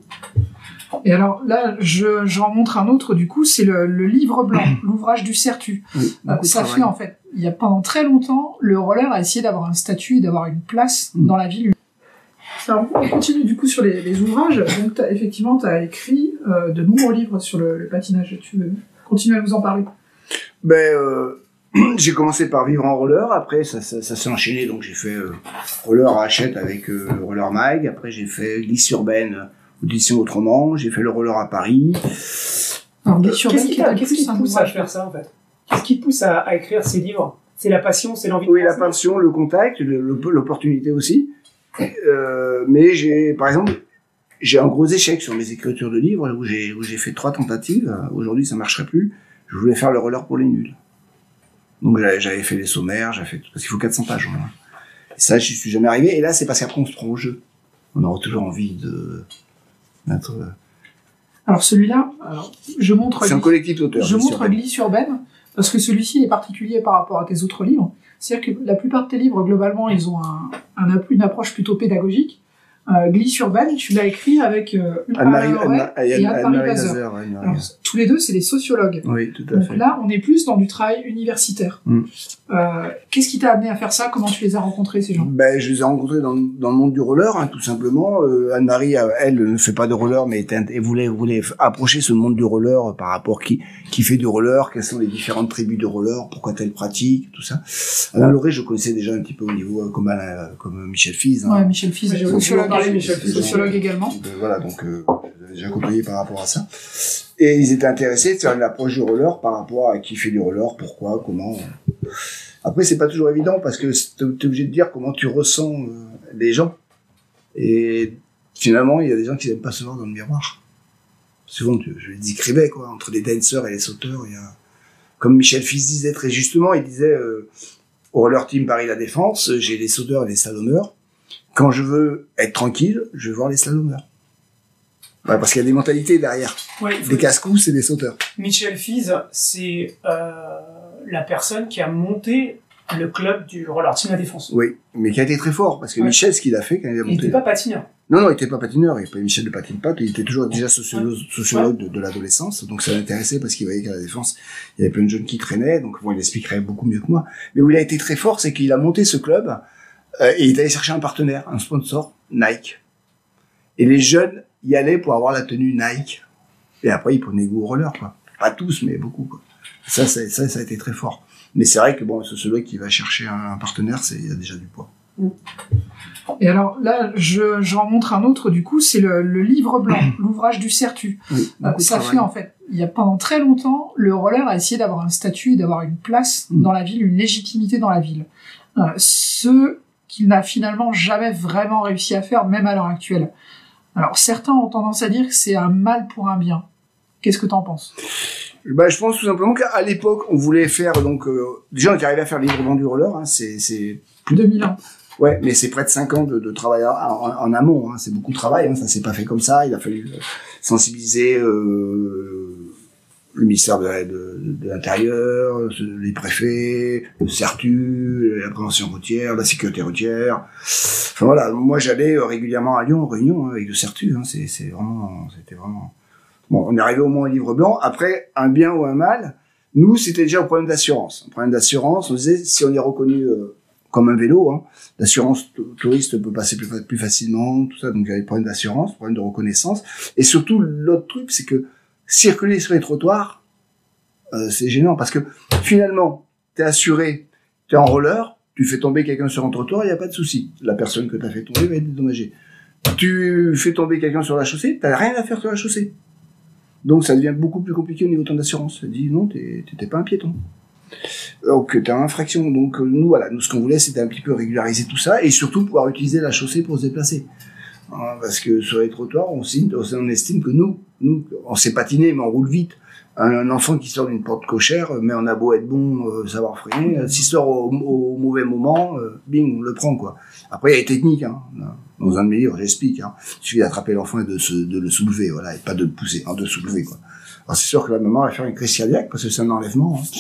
Et alors là, je, j'en montre un autre, du coup, c'est le, le livre blanc, l'ouvrage du Certu. Oui, Euh, beaucoup de ça travail. fait en fait, il y a pendant très longtemps, le roller a essayé d'avoir un statut et d'avoir une place Mm. dans la ville. Alors, on continue du coup sur les, les ouvrages. Donc t'as, effectivement, tu as écrit euh, de nombreux livres sur le, le patinage. Tu veux continuer à nous en parler? Ben, euh, j'ai commencé par vivre en roller, après ça, ça, ça s'est enchaîné, donc j'ai fait euh, roller à Hachette avec euh, le roller mag, après j'ai fait glisse urbaine, euh, audition autrement, j'ai fait le roller à Paris. Alors, Glisse urbaine, Qu'est-ce qui, qui est t'a- un peu qu'est-ce qui plus te un pousse à ouvrage. faire ça en fait? Qu'est-ce qui te pousse à, à écrire ces livres? C'est la passion, c'est l'envie de Oui, la transmettre. passion, le contact, le- le- l'opportunité aussi. Euh, mais j'ai, par exemple, j'ai un gros échec sur mes écritures de livres où j'ai où j'ai fait trois tentatives. Aujourd'hui, ça marcherait plus. Je voulais faire le roller pour les nuls. Donc j'avais, j'avais fait les sommaires, j'avais fait tout, parce qu'il faut quatre cents pages. Hein. Et ça, j'y suis jamais arrivé. Et là, c'est parce qu'après on se prend au jeu. On aura toujours envie de d'être. Alors celui-là, alors, je montre. C'est un Glisse- collectif d'auteurs. Je bien sûr. montre Glisse urbaine parce que celui-ci il est particulier par rapport à tes autres livres. C'est-à-dire que la plupart de tes livres, globalement, ils ont un, un app- une approche plutôt pédagogique. Euh, Glisse urbaine, tu l'as écrit avec euh, Anne-Marie, Alain Loret Anne- et Anne- Anne-Marie Anne-Marie Vazer. Vazer, ouais, Anne-Marie. Alors, tous les deux, c'est des sociologues. Oui, tout à Donc fait. là, on est plus dans du travail universitaire. Mm. Euh, Qu'est-ce qui t'a amené à faire ça? Comment tu les as rencontrés, ces gens? Ben, je les ai rencontrés dans, dans le monde du roller, hein, tout simplement. Euh, Anne-Marie, euh, elle, ne fait pas de roller, mais était, elle voulait, voulait f- approcher ce monde du roller par rapport qui, qui fait du roller, quelles sont les différentes tribus de roller, pourquoi telle pratique, tout ça. Alain Lauré, je connaissais déjà un petit peu au niveau, euh, comme, Alain, euh, comme Michel Fize. Hein. Ouais, Michel Fize, Ouais, j'ai sociologue, parlé de Michel Fize. sociologue également. Donc, euh, voilà, donc euh, je les avais déjà côtoyés par rapport à ça. Et ils étaient intéressés de faire une approche du roller par rapport à qui fait du roller, pourquoi, comment. Après, c'est pas toujours évident parce que t'es t'es obligé de dire comment tu ressens euh, les gens. Et finalement, il y a des gens qui n'aiment pas se voir dans le miroir. Souvent, tu, je les décrivais, quoi, entre les danseurs et les sauteurs, il y a, comme Michel Fize disait très justement, il disait, euh, au roller team Paris La Défense, j'ai les sauteurs et les slalomeurs. Quand je veux être tranquille, je vais voir les slalomeurs. Ouais, parce qu'il y a des mentalités derrière. Ouais, il faut- Des casse-cous, c'est des sauteurs. Michel Fize, c'est euh, la personne qui a monté le club du roller team La Défense. Oui, mais qui a été très fort, parce que ouais. Michel, ce qu'il a fait quand il a monté... Il n'était pas patineur. Non, non, il était pas patineur, il Michel ne patine pas, il était toujours déjà sociologue, sociologue de, de l'adolescence, donc ça l'intéressait parce qu'il voyait qu'à La Défense, il y avait plein de jeunes qui traînaient, donc bon, il expliquerait beaucoup mieux que moi. Mais où il a été très fort, c'est qu'il a monté ce club, euh, et il est allé chercher un partenaire, un sponsor, Nike. Et les jeunes y allaient pour avoir la tenue Nike. Et après, ils prenaient goût au roller, quoi. Pas tous, mais beaucoup, quoi. Ça, ça, ça, ça a été très fort. Mais c'est vrai que bon, sociologue qui va chercher un, un partenaire, c'est, il y a déjà du poids. Et alors là, je, j'en montre un autre, du coup, c'est le, le livre blanc, l'ouvrage du CERTU. Oui, euh, ça fait, en fait, il y a pendant très longtemps, le roller a essayé d'avoir un statut, d'avoir une place mmh. dans la ville, une légitimité dans la ville. Euh, ce qu'il n'a finalement jamais vraiment réussi à faire, même à l'heure actuelle. Alors, certains ont tendance à dire que c'est un mal pour un bien. Qu'est-ce que t'en penses ? Bah, je pense tout simplement qu'à l'époque, on voulait faire, donc, euh, déjà, on est arrivé à faire le livre blanc du roller, hein, c'est, c'est plus de deux mille ans. Ouais, mais c'est près de cinq ans de, de travail en, en, en amont. Hein. C'est beaucoup de travail. Hein. Ça s'est pas fait comme ça. Il a fallu sensibiliser euh, le ministère de, de, de l'Intérieur, les préfets, le CERTU, la prévention routière, la sécurité routière. Enfin voilà. Moi, j'allais régulièrement à Lyon en réunion hein, avec le CERTU. Hein. C'est, c'est vraiment, c'était vraiment. Bon, on est arrivé au moins au livre blanc. Après, un bien ou un mal. Nous, c'était déjà un problème d'assurance. Un problème d'assurance. On disait si on est reconnu euh, comme un vélo, hein, l'assurance t- touriste peut passer plus, plus facilement, tout ça, donc il y a des problèmes d'assurance, problèmes de reconnaissance, et surtout l'autre truc, c'est que circuler sur les trottoirs, euh, c'est gênant, parce que finalement, t'es assuré, t'es en roller, tu fais tomber quelqu'un sur un trottoir, il y a pas de souci, la personne que t'as fait tomber va être dédommagée. Tu fais tomber quelqu'un sur la chaussée, t'as rien à faire sur la chaussée. Donc ça devient beaucoup plus compliqué au niveau de ton assurance. Ça dit non, t'es, t'étais pas un piéton. Donc t'as une infraction. Donc nous voilà, nous ce qu'on voulait c'était un petit peu régulariser tout ça et surtout pouvoir utiliser la chaussée pour se déplacer. Hein, parce que sur les trottoirs, on, signe, on estime que nous, nous, on sait patiner mais on roule vite. Un, un enfant qui sort d'une porte cochère, mais on a beau être bon, euh, savoir freiner, euh, s'il sort au, au mauvais moment, euh, bing, on le prend quoi. Après il y a les techniques. Hein. Dans un de mes livres, j'explique. Hein. Il suffit d'attraper l'enfant et de, se, de le soulever, voilà, et pas de le pousser, hein, de le soulever quoi. Alors c'est sûr que la maman va faire une crise cardiaque parce que c'est un enlèvement. Hein.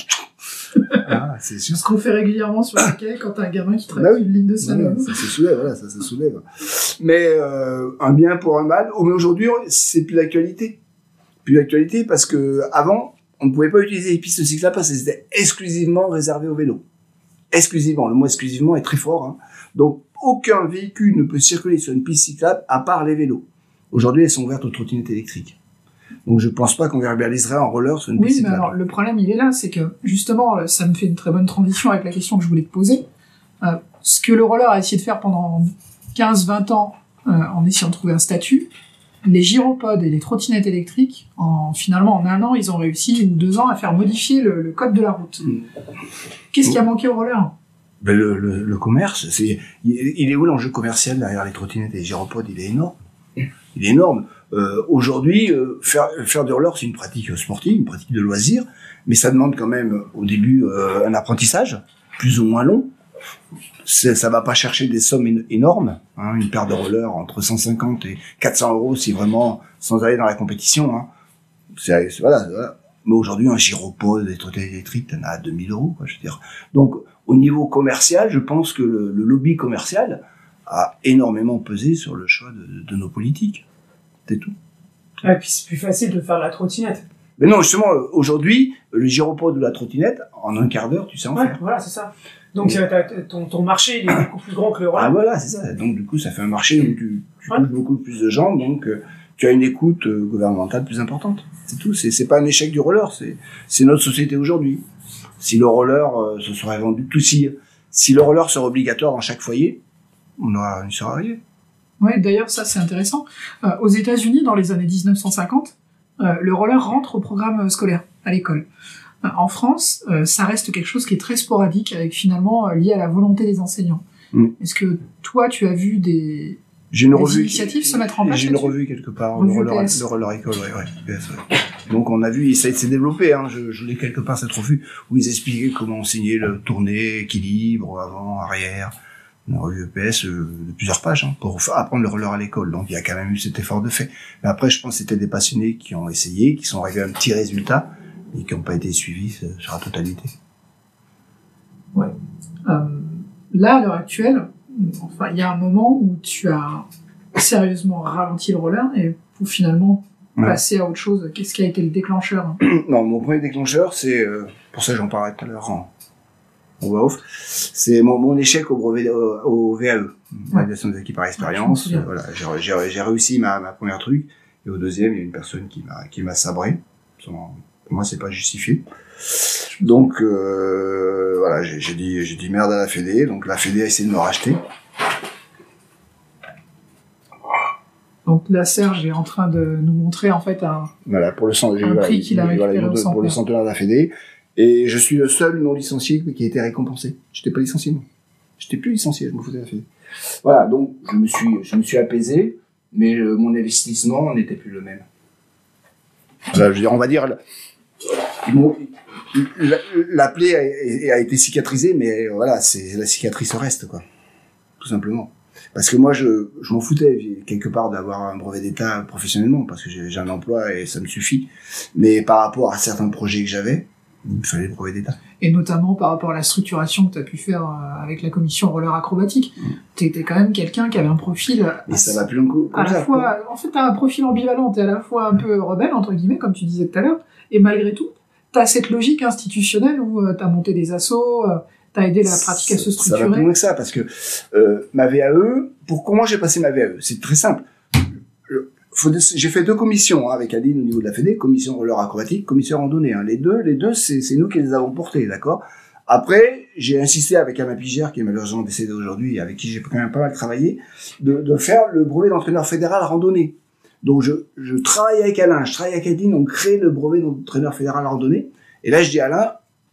Ah, c'est sûr. Ce qu'on fait régulièrement sur le quai quand t'as un gamin qui traverse bah oui. une ligne de slalom. Ouais, ça se soulève, voilà, ça se soulève. Mais euh, un bien pour un mal. Oh, mais aujourd'hui, c'est plus l'actualité. Plus l'actualité parce que avant, on ne pouvait pas utiliser les pistes cyclables parce que c'était exclusivement réservé aux vélos. Exclusivement. Le mot exclusivement est très fort. Hein. Donc, aucun véhicule ne peut circuler sur une piste cyclable à part les vélos. Aujourd'hui, elles sont ouvertes aux trottinettes électriques. Donc je pense pas qu'on verbaliserait en roller sur une piste cyclable. Oui, mais alors le problème il est là, c'est que justement, ça me fait une très bonne transition avec la question que je voulais te poser. Euh, ce que le roller a essayé de faire pendant quinze vingt ans, euh, en essayant de trouver un statut, les gyropodes et les trottinettes électriques, en, finalement en un an, ils ont réussi, ou deux ans, à faire modifier le, le code de la route. Mmh. Qu'est-ce qui a manqué au roller ? Ben le, le, le commerce, c'est, il, il est où l'enjeu commercial derrière les trottinettes et les gyropodes ? Il est énorme. Il est énorme. Euh, aujourd'hui, euh, faire, faire du roller, c'est une pratique sportive, une pratique de loisir, mais ça demande quand même, au début, euh, un apprentissage, plus ou moins long. C'est, ça va pas chercher des sommes é- énormes, hein, une paire de rollers entre cent cinquante et quatre cents euros, si vraiment, sans aller dans la compétition, hein. C'est, c'est, voilà, voilà. Mais aujourd'hui, un gyropode, des trottinettes électriques, t'en as à deux mille euros, quoi, je veux dire. Donc, au niveau commercial, je pense que le, le lobby commercial a énormément pesé sur le choix de, de nos politiques. C'est tout. Et puis c'est plus facile de faire de la trottinette. Mais non, justement, aujourd'hui, le gyropode de la trottinette, en un quart d'heure, tu sais en ouais, faire. Voilà, c'est ça. Donc oui. t'as, ton, ton marché, il est beaucoup plus grand que le roller. Ah voilà, c'est ça. Donc du coup, ça fait un marché où tu, tu ouais. touches beaucoup plus de gens, donc euh, tu as une écoute euh, gouvernementale plus importante. C'est tout. C'est, c'est pas un échec du roller, c'est, c'est notre société aujourd'hui. Si le roller euh, se serait vendu tout si, si le roller serait obligatoire dans chaque foyer, on aura une serait arrivé. Ouais, d'ailleurs, ça, c'est intéressant. Euh, aux États-Unis, dans les années dix-neuf cent cinquante, euh, le roller rentre au programme scolaire, à l'école. Euh, en France, euh, ça reste quelque chose qui est très sporadique, avec finalement euh, lié à la volonté des enseignants. Mmh. Est-ce que toi, tu as vu des, j'ai une des revue, initiatives se mettre en place? J'ai une revue quelque part, revue le, roller, le roller école, ouais, ouais, P S, ouais. Donc on a vu, ça s'est développé, hein, je, je l'ai quelque part cette revue, où ils expliquaient comment enseigner le tourner, équilibre, avant, arrière. Une revue E P S euh, de plusieurs pages hein, pour apprendre le roller à l'école. Donc il y a quand même eu cet effort de fait. Mais après, je pense que c'était des passionnés qui ont essayé, qui sont arrivés à un petit résultat et qui n'ont pas été suivis sur la totalité. Ouais. Euh, là, à l'heure actuelle, enfin, il y a un moment où tu as sérieusement ralenti le roller et pour finalement ouais. passer à autre chose. Qu'est-ce qui a été le déclencheur? Non, mon premier déclencheur, c'est, euh, pour ça j'en parlais tout à l'heure en, en voix off, c'est mon, mon échec au brevet, au, au V A E, validation des acquis par expérience. Ouais, voilà, j'ai, j'ai, j'ai réussi ma, ma première truc, et au deuxième, il y a une personne qui m'a, qui m'a sabré. Pour moi, c'est pas justifié. Donc, euh, voilà, j'ai, j'ai dit, j'ai dit merde à la Fédé, donc la Fédé a essayé de me racheter. Donc là, Serge est en train de nous montrer en fait un, voilà, pour le cent, un voilà, prix qu'il a récupéré voilà, au centenaire. Pour le centenaire de la Fédé. Et je suis le seul non licencié qui a été récompensé. J'étais pas licencié, moi. J'étais plus licencié, je me foutais de la Fédé. Voilà, donc je me suis, je me suis apaisé, mais euh, mon investissement n'était plus le même. Voilà, je veux dire, on va dire, la, la plaie a, a été cicatrisée, mais voilà, c'est la cicatrice reste, quoi, tout simplement. Parce que moi, je, je m'en foutais quelque part d'avoir un brevet d'État professionnellement, parce que j'ai, j'ai un emploi et ça me suffit. Mais par rapport à certains projets que j'avais, il me fallait le brevet d'État. Et notamment par rapport à la structuration que tu as pu faire avec la commission roller acrobatique. Mmh. Tu étais quand même quelqu'un qui avait un profil... Mais assez, ça va plus long à la ça, fois, quoi. En fait, tu as un profil ambivalent, tu es à la fois un peu rebelle, entre guillemets, comme tu disais tout à l'heure, et malgré tout, tu as cette logique institutionnelle où euh, tu as monté des assos... Euh, t'as aidé la pratique à se structurer. Ça va plus loin que ça, parce que euh, ma V A E, pour comment j'ai passé ma V A E, c'est très simple. Faut de, j'ai fait deux commissions hein, avec Aline au niveau de la Fédé, commission roller acrobatique, commission randonnée. Hein. Les deux, les deux, c'est, c'est nous qui les avons portés, d'accord. Après, j'ai insisté avec Alain Pigère, qui est malheureusement décédé aujourd'hui, et avec qui j'ai quand même pas mal travaillé, de, de faire le brevet d'entraîneur fédéral randonnée. Donc je, je travaille avec Alain, je travaille avec Aline, on crée le brevet d'entraîneur fédéral randonnée. Et là, je dis à Alain,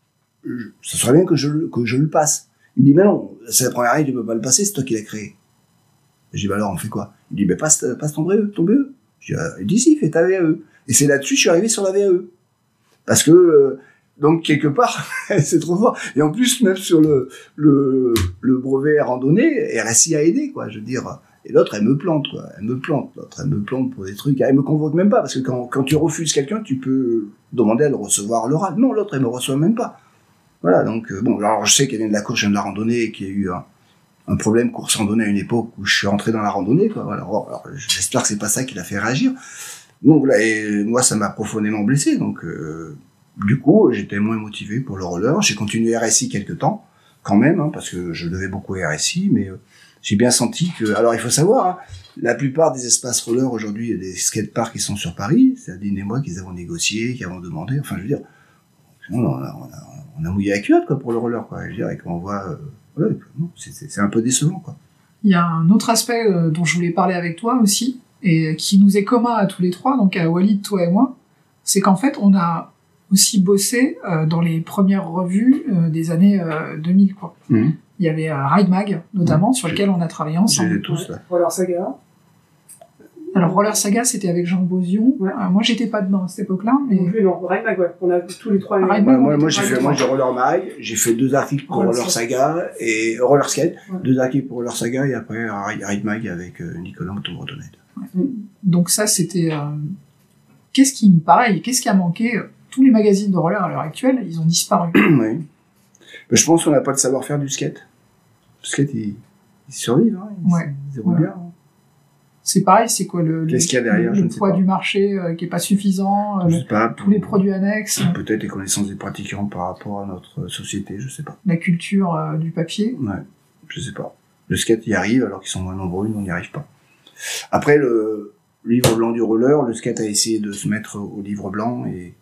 ça serait bien que je, que je le passe. Il me dit, mais non, c'est la première année, tu peux pas le passer, c'est toi qui l'as créé. Je dis, bah alors, on fait quoi? Il dit, mais passe, passe ton B E, ton B E. Je dis, ah, il dit, si, fais ta V A E. Et c'est là-dessus, je suis arrivé sur la V A E. Parce que, euh, donc, quelque part, c'est trop fort. Et en plus, même sur le, le, le brevet randonnée, R S I a aidé, quoi, je veux dire. Et l'autre, elle me plante, quoi. Elle me plante, l'autre, elle me plante pour des trucs. Elle me convoque même pas, parce que quand, quand tu refuses quelqu'un, tu peux demander à le recevoir à l'oral. Non, l'autre, elle me reçoit même pas. Voilà, donc, euh, bon, alors je sais qu'elle vient de la course, je viens de la randonnée, et qu'il y a eu un, un problème course randonnée à une époque où je suis rentré dans la randonnée, quoi. Voilà, alors, alors j'espère que c'est pas ça qui l'a fait réagir. Donc là, et moi, ça m'a profondément blessé, donc, euh, du coup, j'étais moins motivé pour le roller. J'ai continué R S I quelques temps, quand même, hein, parce que je devais beaucoup à R S I, mais euh, j'ai bien senti que, alors il faut savoir, hein, la plupart des espaces roller aujourd'hui, des skateparks qui sont sur Paris, c'est Adeline et moi qui les avons négociés, qui avons demandé, enfin, je veux dire, on a, on a, on a mouillé la culotte, quoi, pour le roller, quoi. Je veux dire, et quand on voit, euh, voilà, c'est, c'est, c'est un peu décevant, quoi. Il y a un autre aspect euh, dont je voulais parler avec toi aussi, et qui nous est commun à tous les trois, donc à Walid, toi et moi, c'est qu'en fait, on a aussi bossé euh, dans les premières revues euh, des années euh, deux mille, quoi. Mmh. Il y avait euh, Ride Mag, notamment, mmh. sur lequel on a travaillé ensemble. J'ai tous, là. Roller Saga. Alors, Roller Saga, c'était avec Jean Bosion. Ouais. Euh, moi, j'étais pas dedans à cette époque-là, mais... Non plus, non. Ride Mag, ouais. On a tous les trois... Mag, moi, moi, moi, j'ai fait, moi, j'ai Roller Mag, j'ai fait deux articles pour Roller, Roller Saga et Roller Skate, ouais. deux articles pour Roller Saga et après Ride Mag avec euh, Nicolas Mouton-Bretonnette. Ouais. Donc ça, c'était... Euh... Qu'est-ce qui, pareil, qu'est-ce qui a manqué? Tous les magazines de roller à l'heure actuelle, ils ont disparu. Oui. Mais je pense qu'on n'a pas le savoir-faire du skate. Le skate, ils, ils survivent, hein. Ils, ouais. ils roulent ouais. bien. Hein. C'est pareil, c'est quoi le, Qu'est-ce qu'il y a derrière, le, le poids du marché euh, qui est pas suffisant, euh, je sais pas, tous les produits annexes. Peut-être les connaissances des pratiquants par rapport à notre société, je sais pas. La culture euh, du papier. Ouais, je sais pas. Le skate y arrive alors qu'ils sont moins nombreux, nous on n'y arrive pas. Après le livre blanc du roller, le skate a essayé de se mettre au livre blanc et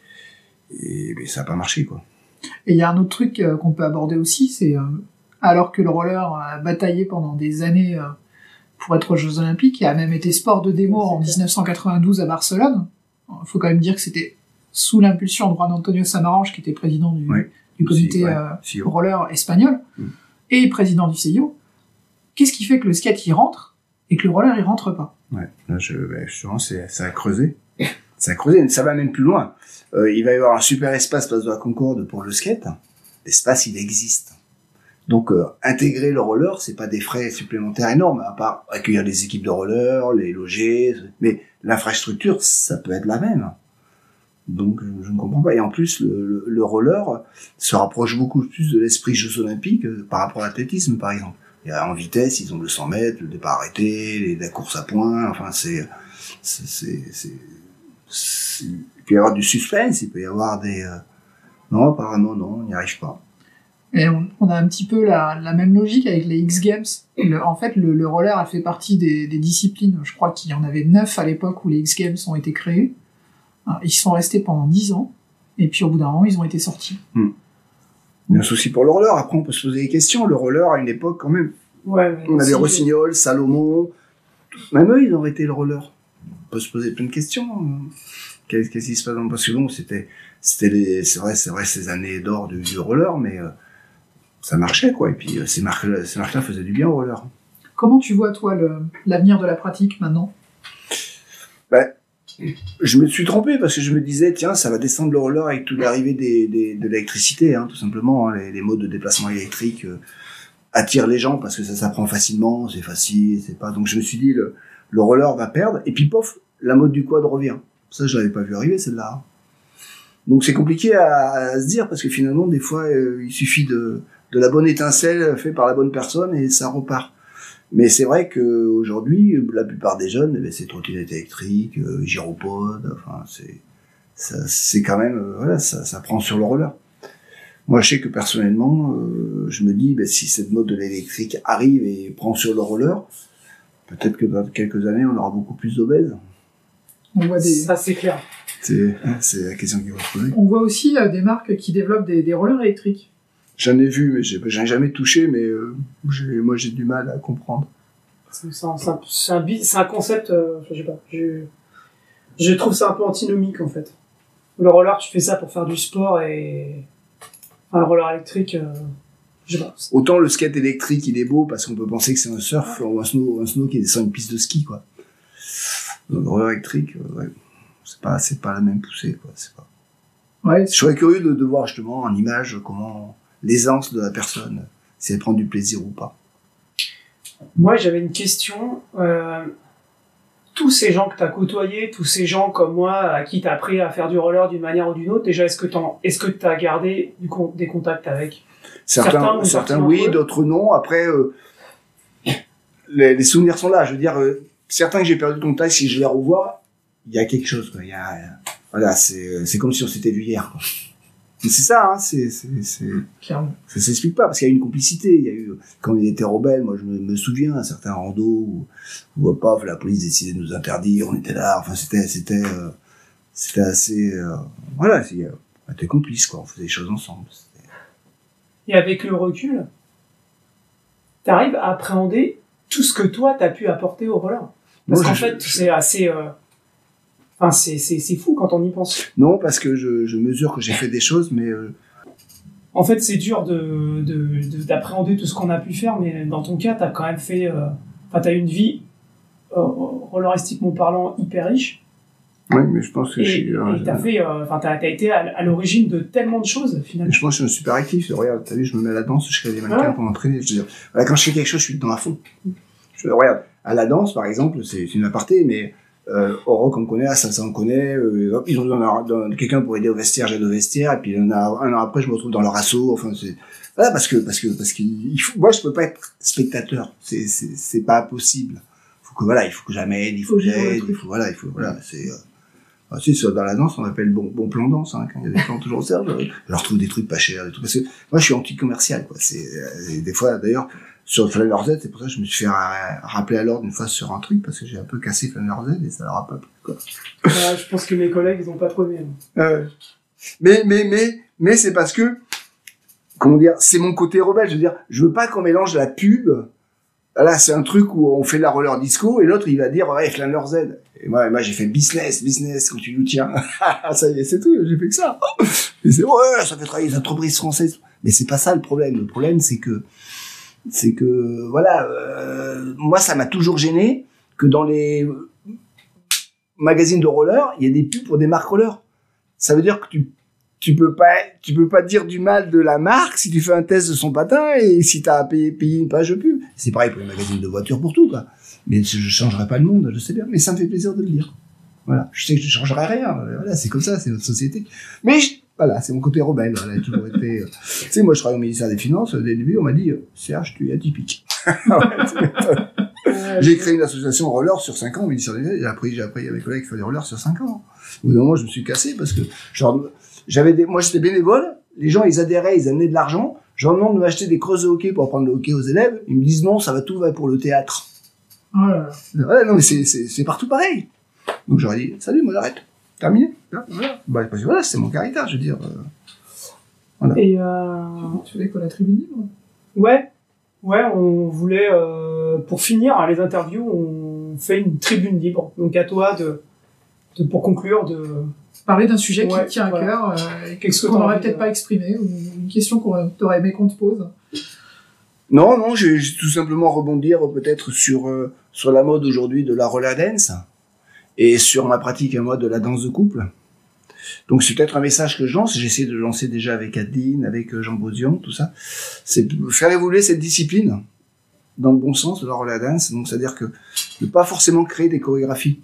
et mais ça a pas marché, quoi. Et il y a un autre truc euh, qu'on peut aborder aussi, c'est euh, alors que le roller a bataillé pendant des années euh, pour être aux Jeux Olympiques, et a même été sport de démo en dix-neuf cent quatre-vingt-douze à Barcelone. Il faut quand même dire que c'était sous l'impulsion de Juan Antonio Samaranch, qui était président du, oui, du comité si, ouais, euh, si, roller espagnol, mm. et président du C I O. Qu'est-ce qui fait que le skate y rentre et que le roller y rentre pas? Ouais, là, je, ben, justement, c'est, ça a creusé. Ça a creusé, ça va même plus loin. Euh, il va y avoir un super espace place de la Concorde pour le skate. L'espace, il existe. Donc, euh, intégrer le roller, c'est pas des frais supplémentaires énormes, à part accueillir les équipes de roller, les loger, mais l'infrastructure, ça peut être la même. Donc je, je ne comprends pas. Et en plus, le, le, le roller se rapproche beaucoup plus de l'esprit Jeux Olympiques euh, par rapport à l'athlétisme, par exemple. Et en vitesse, ils ont le cent mètres, le départ arrêté, les, la course à points. Enfin, c'est, c'est, c'est, c'est, c'est, il peut y avoir du suspense, il peut y avoir des. Euh... Non, apparemment, non, on n'y arrive pas. Et on, on a un petit peu la, la même logique avec les X Games. Le, en fait, le, le roller a fait partie des, des disciplines. Je crois qu'il y en avait neuf à l'époque où les X Games ont été créés. Ils sont restés pendant dix ans, et puis au bout d'un moment, ils ont été sortis. Hmm. Il y a un souci pour le roller. Après, on peut se poser des questions. Le roller, à une époque, quand même. Ouais, on avait si Rossignol, Salomon. Même eux, ils ont arrêté le roller. On peut se poser plein de questions. Qu'est-ce, qu'est-ce qui se passe dans le... Parce que bon, c'était, c'était les, c'est vrai, c'est vrai, ces années d'or du, du roller, mais euh, ça marchait, quoi. Et puis, euh, ces marques-là, ces marques-là faisaient du bien au roller. Comment tu vois, toi, le, l'avenir de la pratique, maintenant? Ben, je me suis trompé parce que je me disais, tiens, ça va descendre le roller avec toute l'arrivée des, des, de l'électricité, hein, tout simplement. Hein, les, les modes de déplacement électrique euh, attirent les gens parce que ça s'apprend facilement, c'est facile, c'est pas. Donc je me suis dit, le, le roller va perdre, et puis pof, la mode du quad revient. Ça, je l'avais pas vu arriver, celle-là. Donc c'est compliqué à, à se dire parce que finalement, des fois, euh, il suffit de, de la bonne étincelle faite par la bonne personne et ça repart. Mais c'est vrai que aujourd'hui, la plupart des jeunes, eh bien, c'est trottinette électrique, euh, gyropode, enfin, c'est, ça, c'est quand même, euh, voilà, ça, ça prend sur le roller. Moi, je sais que personnellement, euh, je me dis, ben, si cette mode de l'électrique arrive et prend sur le roller, peut-être que dans quelques années, on aura beaucoup plus d'obèses. On voit des... Ça, c'est clair. C'est, c'est la question qu'il faut se poser. On voit aussi euh, des marques qui développent des, des rollers électriques. J'en ai vu, mais j'ai, j'ai jamais touché, mais euh, j'ai, moi j'ai du mal à comprendre. C'est, c'est, un, c'est, un, c'est, un, c'est un concept, euh, je sais pas, je, je trouve ça un peu antinomique en fait. Le roller, tu fais ça pour faire du sport et... Enfin, le roller électrique, euh, je sais pas. Autant le skate électrique, il est beau parce qu'on peut penser que c'est un surf ou un snow, un snow qui descend une piste de ski, quoi. Le roller électrique, euh, ouais, c'est pas, c'est pas la même poussée, quoi. C'est pas... Ouais, je serais curieux de, de voir justement en image comment l'aisance de la personne, si elle prend du plaisir ou pas. Moi, j'avais une question. Euh, tous ces gens que tu as côtoyés, tous ces gens comme moi à qui tu as appris à faire du roller d'une manière ou d'une autre, déjà, est-ce que tu est-ce que tu as gardé du con, des contacts avec certains Certains, certains oui, d'autres non. Après, euh, les, les souvenirs sont là. Je veux dire, euh, certains que j'ai perdu de contact, si je les revois, il y a quelque chose, quoi. Il y a, euh, voilà, c'est, c'est comme si on s'était vu hier, quoi. Mais c'est ça, hein, c'est, c'est, c'est, clairement. Ça s'explique pas, parce qu'il y a eu une complicité, il y a eu, quand il était rebelle, moi, je me, me souviens, à certains randos, où, où, paf, la police décidait de nous interdire, on était là, enfin, c'était, c'était, euh, c'était assez, euh, voilà, c'est, on était complices, quoi, on faisait des choses ensemble. C'était... Et avec le recul, t'arrives à appréhender tout ce que toi, t'as pu apporter au roller. Parce moi, qu'en je, fait, je... c'est assez, euh, Enfin, c'est, c'est, c'est fou quand on y pense. Non, parce que je, je mesure que j'ai fait des choses, mais... Euh... En fait, c'est dur de, de, de, d'appréhender tout ce qu'on a pu faire, mais dans ton cas, t'as quand même fait... Euh... Enfin, t'as une vie, euh, rolleristiquement parlant, hyper riche. Oui, mais je pense que et, je suis... Et t'as fait... Enfin, euh, t'as, t'as été à, à l'origine de tellement de choses, finalement. Je pense que je suis super actif. Regarde, t'as vu, je me mets à la danse, je crée des mannequins ouais. pour m'entraîner. Je veux dire, voilà, quand je fais quelque chose, je suis dans la fond. Je, regarde, à la danse, par exemple, c'est, c'est une aparté, mais... Euh, au rock on connaît, à ça, ça on connaît, euh, hop, ils ont besoin de quelqu'un pour aider au vestiaire, j'aide au vestiaire, et puis un an, un an après je me retrouve dans leur assaut, enfin c'est, voilà, parce que, parce que, parce qu'il faut, moi je peux pas être spectateur, c'est, c'est, c'est pas possible. Faut que, voilà, il faut que j'amène, il faut que j'aide, il faut, voilà, il faut, voilà, c'est, euh, ah, tu sais, dans la danse, on appelle bon, bon plan danse, hein, quand il y a des plans toujours au cerf, je leur trouve des trucs pas chers, des trucs, parce que moi je suis anti-commercial, quoi, c'est, euh, des fois, d'ailleurs, sur Flaneur Z, c'est pour ça que je me suis fait rappeler à l'ordre une fois sur un truc, parce que j'ai un peu cassé Flaneur Z et ça leur a pas plu, quoi. Ouais, je pense que mes collègues, ils ont pas trop aimé. Euh, mais, mais, mais, mais c'est parce que, comment dire, c'est mon côté rebelle, je veux dire, je veux pas qu'on mélange la pub, là, c'est un truc où on fait de la roller disco, et l'autre, il va dire, ouais, Flaneur Z. Et moi, moi, j'ai fait business, business, quand tu nous tiens. Ça y est, c'est tout, j'ai fait que ça. Et c'est, ouais, ça fait travailler les entreprises françaises. Mais c'est pas ça le problème. Le problème, c'est que, c'est que voilà, euh, moi ça m'a toujours gêné que dans les magazines de roller, il y a des pubs pour des marques roller. Ça veut dire que tu tu peux pas tu peux pas dire du mal de la marque si tu fais un test de son patin et si tu as payé payer une page de pub. C'est pareil pour les magazines de voitures, pour tout, quoi. Mais je changerai pas le monde, je sais bien, mais ça me fait plaisir de le dire. Voilà. Je sais que je changerai rien. Voilà, c'est comme ça, c'est notre société. Mais je, voilà, c'est mon côté rebelle. Voilà, j'ai toujours été. Euh... Tu sais, moi, je travaille au ministère des Finances. Dès le début, on m'a dit euh, Serge, tu es atypique. J'ai créé une association roller sur cinq ans au ministère des Finances. J'ai appris, j'ai appris à mes collègues qui font des rollers sur cinq ans. Au bout d'un moment, je me suis cassé parce que genre, j'avais des, moi, j'étais bénévole. Les gens, ils adhéraient, ils amenaient de l'argent. Je leur demande de m'acheter des creuses de hockey pour apprendre le hockey aux élèves. Ils me disent non, ça va tout va pour le théâtre. Oh là là. Ouais, non, mais c'est, c'est, c'est partout pareil. Donc j'aurais dit, salut, moi j'arrête. Terminé. Voilà. Bah, parce que voilà, c'est mon caractère, je veux dire. Euh... Voilà. Et euh... Tu voulais quoi, la tribune libre? Ouais. Ouais, on voulait, euh, pour finir les interviews, on fait une tribune libre. Donc à toi de, de pour conclure, de parler d'un sujet ouais, qui te tient à voilà. cœur, euh, et quelque qu'on n'aurait peut-être de... pas exprimé, ou une question qu'on t'aurait aimé qu'on te pose. Non, non, je vais tout simplement rebondir peut-être sur euh, sur la mode aujourd'hui de la roller dance et sur ma pratique à moi de la danse de couple. Donc c'est peut-être un message que je lance, j'essaie de le lancer déjà avec Adeline, avec Jean Baudion, tout ça. C'est faire évoluer cette discipline dans le bon sens de la roller dance, donc c'est-à-dire que ne pas forcément créer des chorégraphies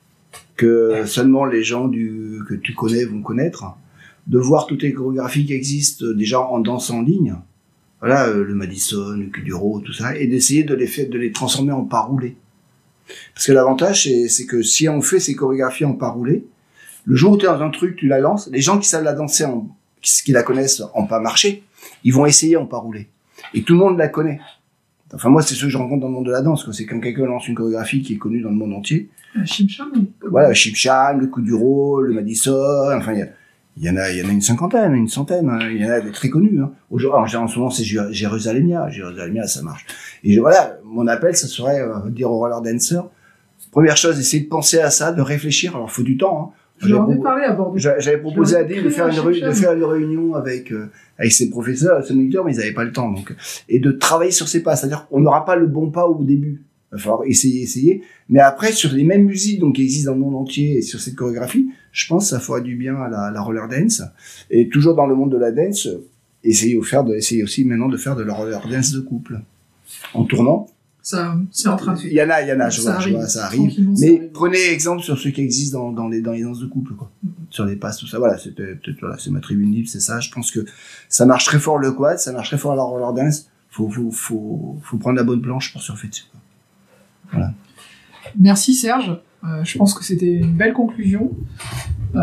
que seulement les gens du que tu connais vont connaître, de voir toutes les chorégraphies qui existent déjà en danse en ligne. Voilà, euh, le Madison, le Kuduro, tout ça, et d'essayer de les faire, de les transformer en pas roulés. Parce que l'avantage, c'est, c'est que si on fait ces chorégraphies en pas roulés, le jour où tu es dans un truc, tu la lances, les gens qui savent la danser, en, qui, qui la connaissent en pas marché, ils vont essayer en pas roulé. Et tout le monde la connaît. Enfin, moi, c'est ce que je rencontre dans le monde de la danse, quoi. C'est quand quelqu'un lance une chorégraphie qui est connue dans le monde entier. Le Chim-Cham? Voilà, le Chim-Cham, le Kuduro, le Madison, enfin, il y a, Il y en a, il y en a une cinquantaine, une centaine. Hein. Il y en a des très connus. Hein. Aujourd'hui, en ce moment, c'est Jérusalemia. Jérusalemia, ça marche. Et je, voilà, mon appel, ça serait euh, dire aux roller dancers. Première chose, essayer de penser à ça, de réfléchir. Alors, il faut du temps. Hein. J'en ai parlé à Bordeaux. J'avais proposé à Adil de faire une de faire une réunion avec euh, avec ses professeurs, ses moniteurs, mais ils n'avaient pas le temps. Donc, et de travailler sur ses pas. C'est-à-dire qu'on n'aura pas le bon pas au début. Il va falloir essayer, essayer. Mais après, sur les mêmes musiques donc qui existent dans le monde entier et sur cette chorégraphie, je pense que ça fera du bien à la, la roller dance. Et toujours dans le monde de la dance, essayer, de faire de, essayer aussi maintenant de faire de la roller dance de couple. En tournant. Ça, c'est en train de... Il y en a, il y en a, je ça vois, arrive. je vois, ça arrive. Mais ça arrive. Prenez exemple sur ce qui existe dans, dans les, dans les danses de couple, quoi. Mm-hmm. Sur les passes, tout ça. Voilà, c'était, peut-être, voilà, c'est ma tribune libre, c'est ça. Je pense que ça marche très fort le quad, ça marche très fort la roller dance. Faut, faut, faut, faut prendre la bonne planche pour surfer dessus, quoi. Voilà. Merci Serge. Euh, je pense que c'était une belle conclusion. Euh,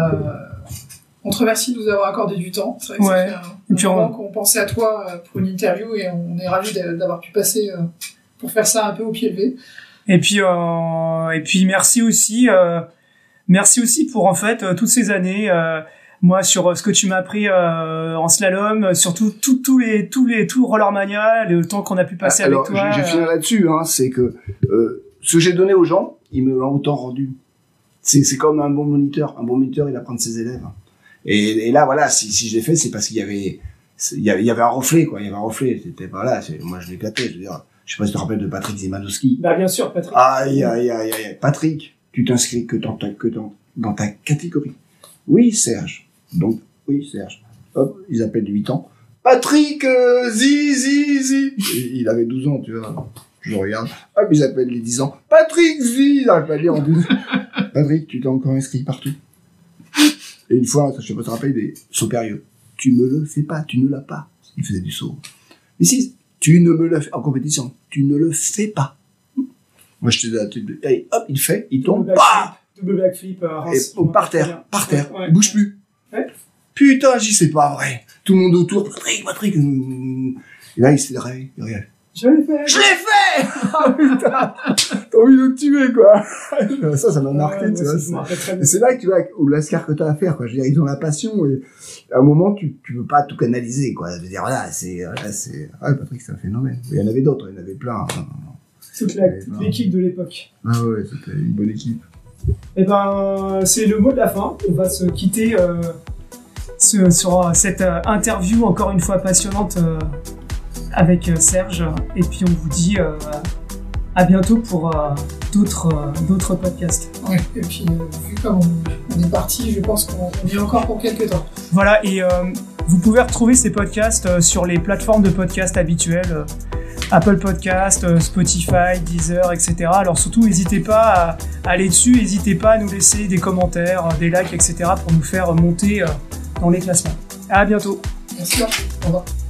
on te remercie de nous avoir accordé du temps. C'est vrai que ouais. ça fait un, un moment qu'on pensait à toi pour une interview et on est ravis d'avoir pu passer euh, pour faire ça un peu au pied levé. Et puis, euh, et puis merci aussi, euh, merci aussi pour en fait euh, toutes ces années. Euh, moi, sur ce que tu m'as appris euh, en slalom, surtout tous tous les tous les tout Rollermania, le temps qu'on a pu passer Alors, avec toi. J'ai, j'ai fini là-dessus, hein, c'est que euh, ce que j'ai donné aux gens, ils me l'ont autant rendu. C'est, c'est comme un bon moniteur. Un bon moniteur, il apprend de ses élèves. Et, et là, voilà, si, si je l'ai fait, c'est parce qu'il y avait, il y avait, il y avait un reflet, quoi. Il y avait un reflet. C'était pas là. C'est, moi, je l'ai éclaté. Je veux dire, je sais pas si tu te rappelles de Patrick Zimanowski. Bah, bien sûr, Patrick. Aïe, aïe, aïe, aïe. Patrick, tu t'inscris que dans ta, que dans, dans ta catégorie. Oui, Serge. Donc, oui, Serge. Hop, ils appellent huit ans. Patrick, euh, zi, zi, zi. Il avait douze ans, tu vois. Je le regarde. Hop, ils appellent les dix ans. Patrick, zi. Il n'arrive pas à lire en douze. Patrick, tu t'es encore inscrit partout. Et une fois, je sais pas si tu te rappelles, des sauts périlleux. Tu me le fais pas, tu ne l'as pas. Il faisait du saut. Mais si, tu ne me le fais, en compétition, tu ne le fais pas. Moi, je te dis, hey, hop, il fait, il tombe, bah! Double backflip, euh, et oh, par terre, par terre, ouais, il bouge plus. Ouais. Putain, j'y sais pas vrai. Tout le monde autour, Patrick, Patrick. Et là, il s'est réveillé, il regarde. Je l'ai fait! Je l'ai fait! Oh putain! T'as envie de le tuer, quoi. Ça, ça m'a marqué, ouais, tu vois. C'est, et c'est là que tu vois, au lascar que t'as à faire, quoi. Je veux dire, ils ont la passion et à un moment, tu, tu peux pas tout canaliser, quoi. Je veux dire, voilà, c'est, voilà, c'est, ah, Patrick, c'est un phénomène. Il y en avait d'autres, il y en avait plein. Toute, la, toute l'équipe de l'époque. Ah ouais, c'était une bonne équipe. Eh ben, c'est le mot de la fin. On va se quitter euh, ce, sur cette euh, interview encore une fois passionnante euh, avec euh, Serge. Et puis on vous dit euh, à bientôt pour euh, d'autres, euh, d'autres podcasts. Ouais, et puis euh, vu comme on, on est parti, je pense qu'on on y est encore pour quelques temps. Voilà, et euh, vous pouvez retrouver ces podcasts euh, sur les plateformes de podcasts habituelles. Apple Podcast, euh, Spotify, Deezer, et cetera. Alors surtout, n'hésitez pas à aller dessus, n'hésitez pas à nous laisser des commentaires, des likes, et cetera pour nous faire monter euh, dans les classements. À bientôt. Merci. Au revoir.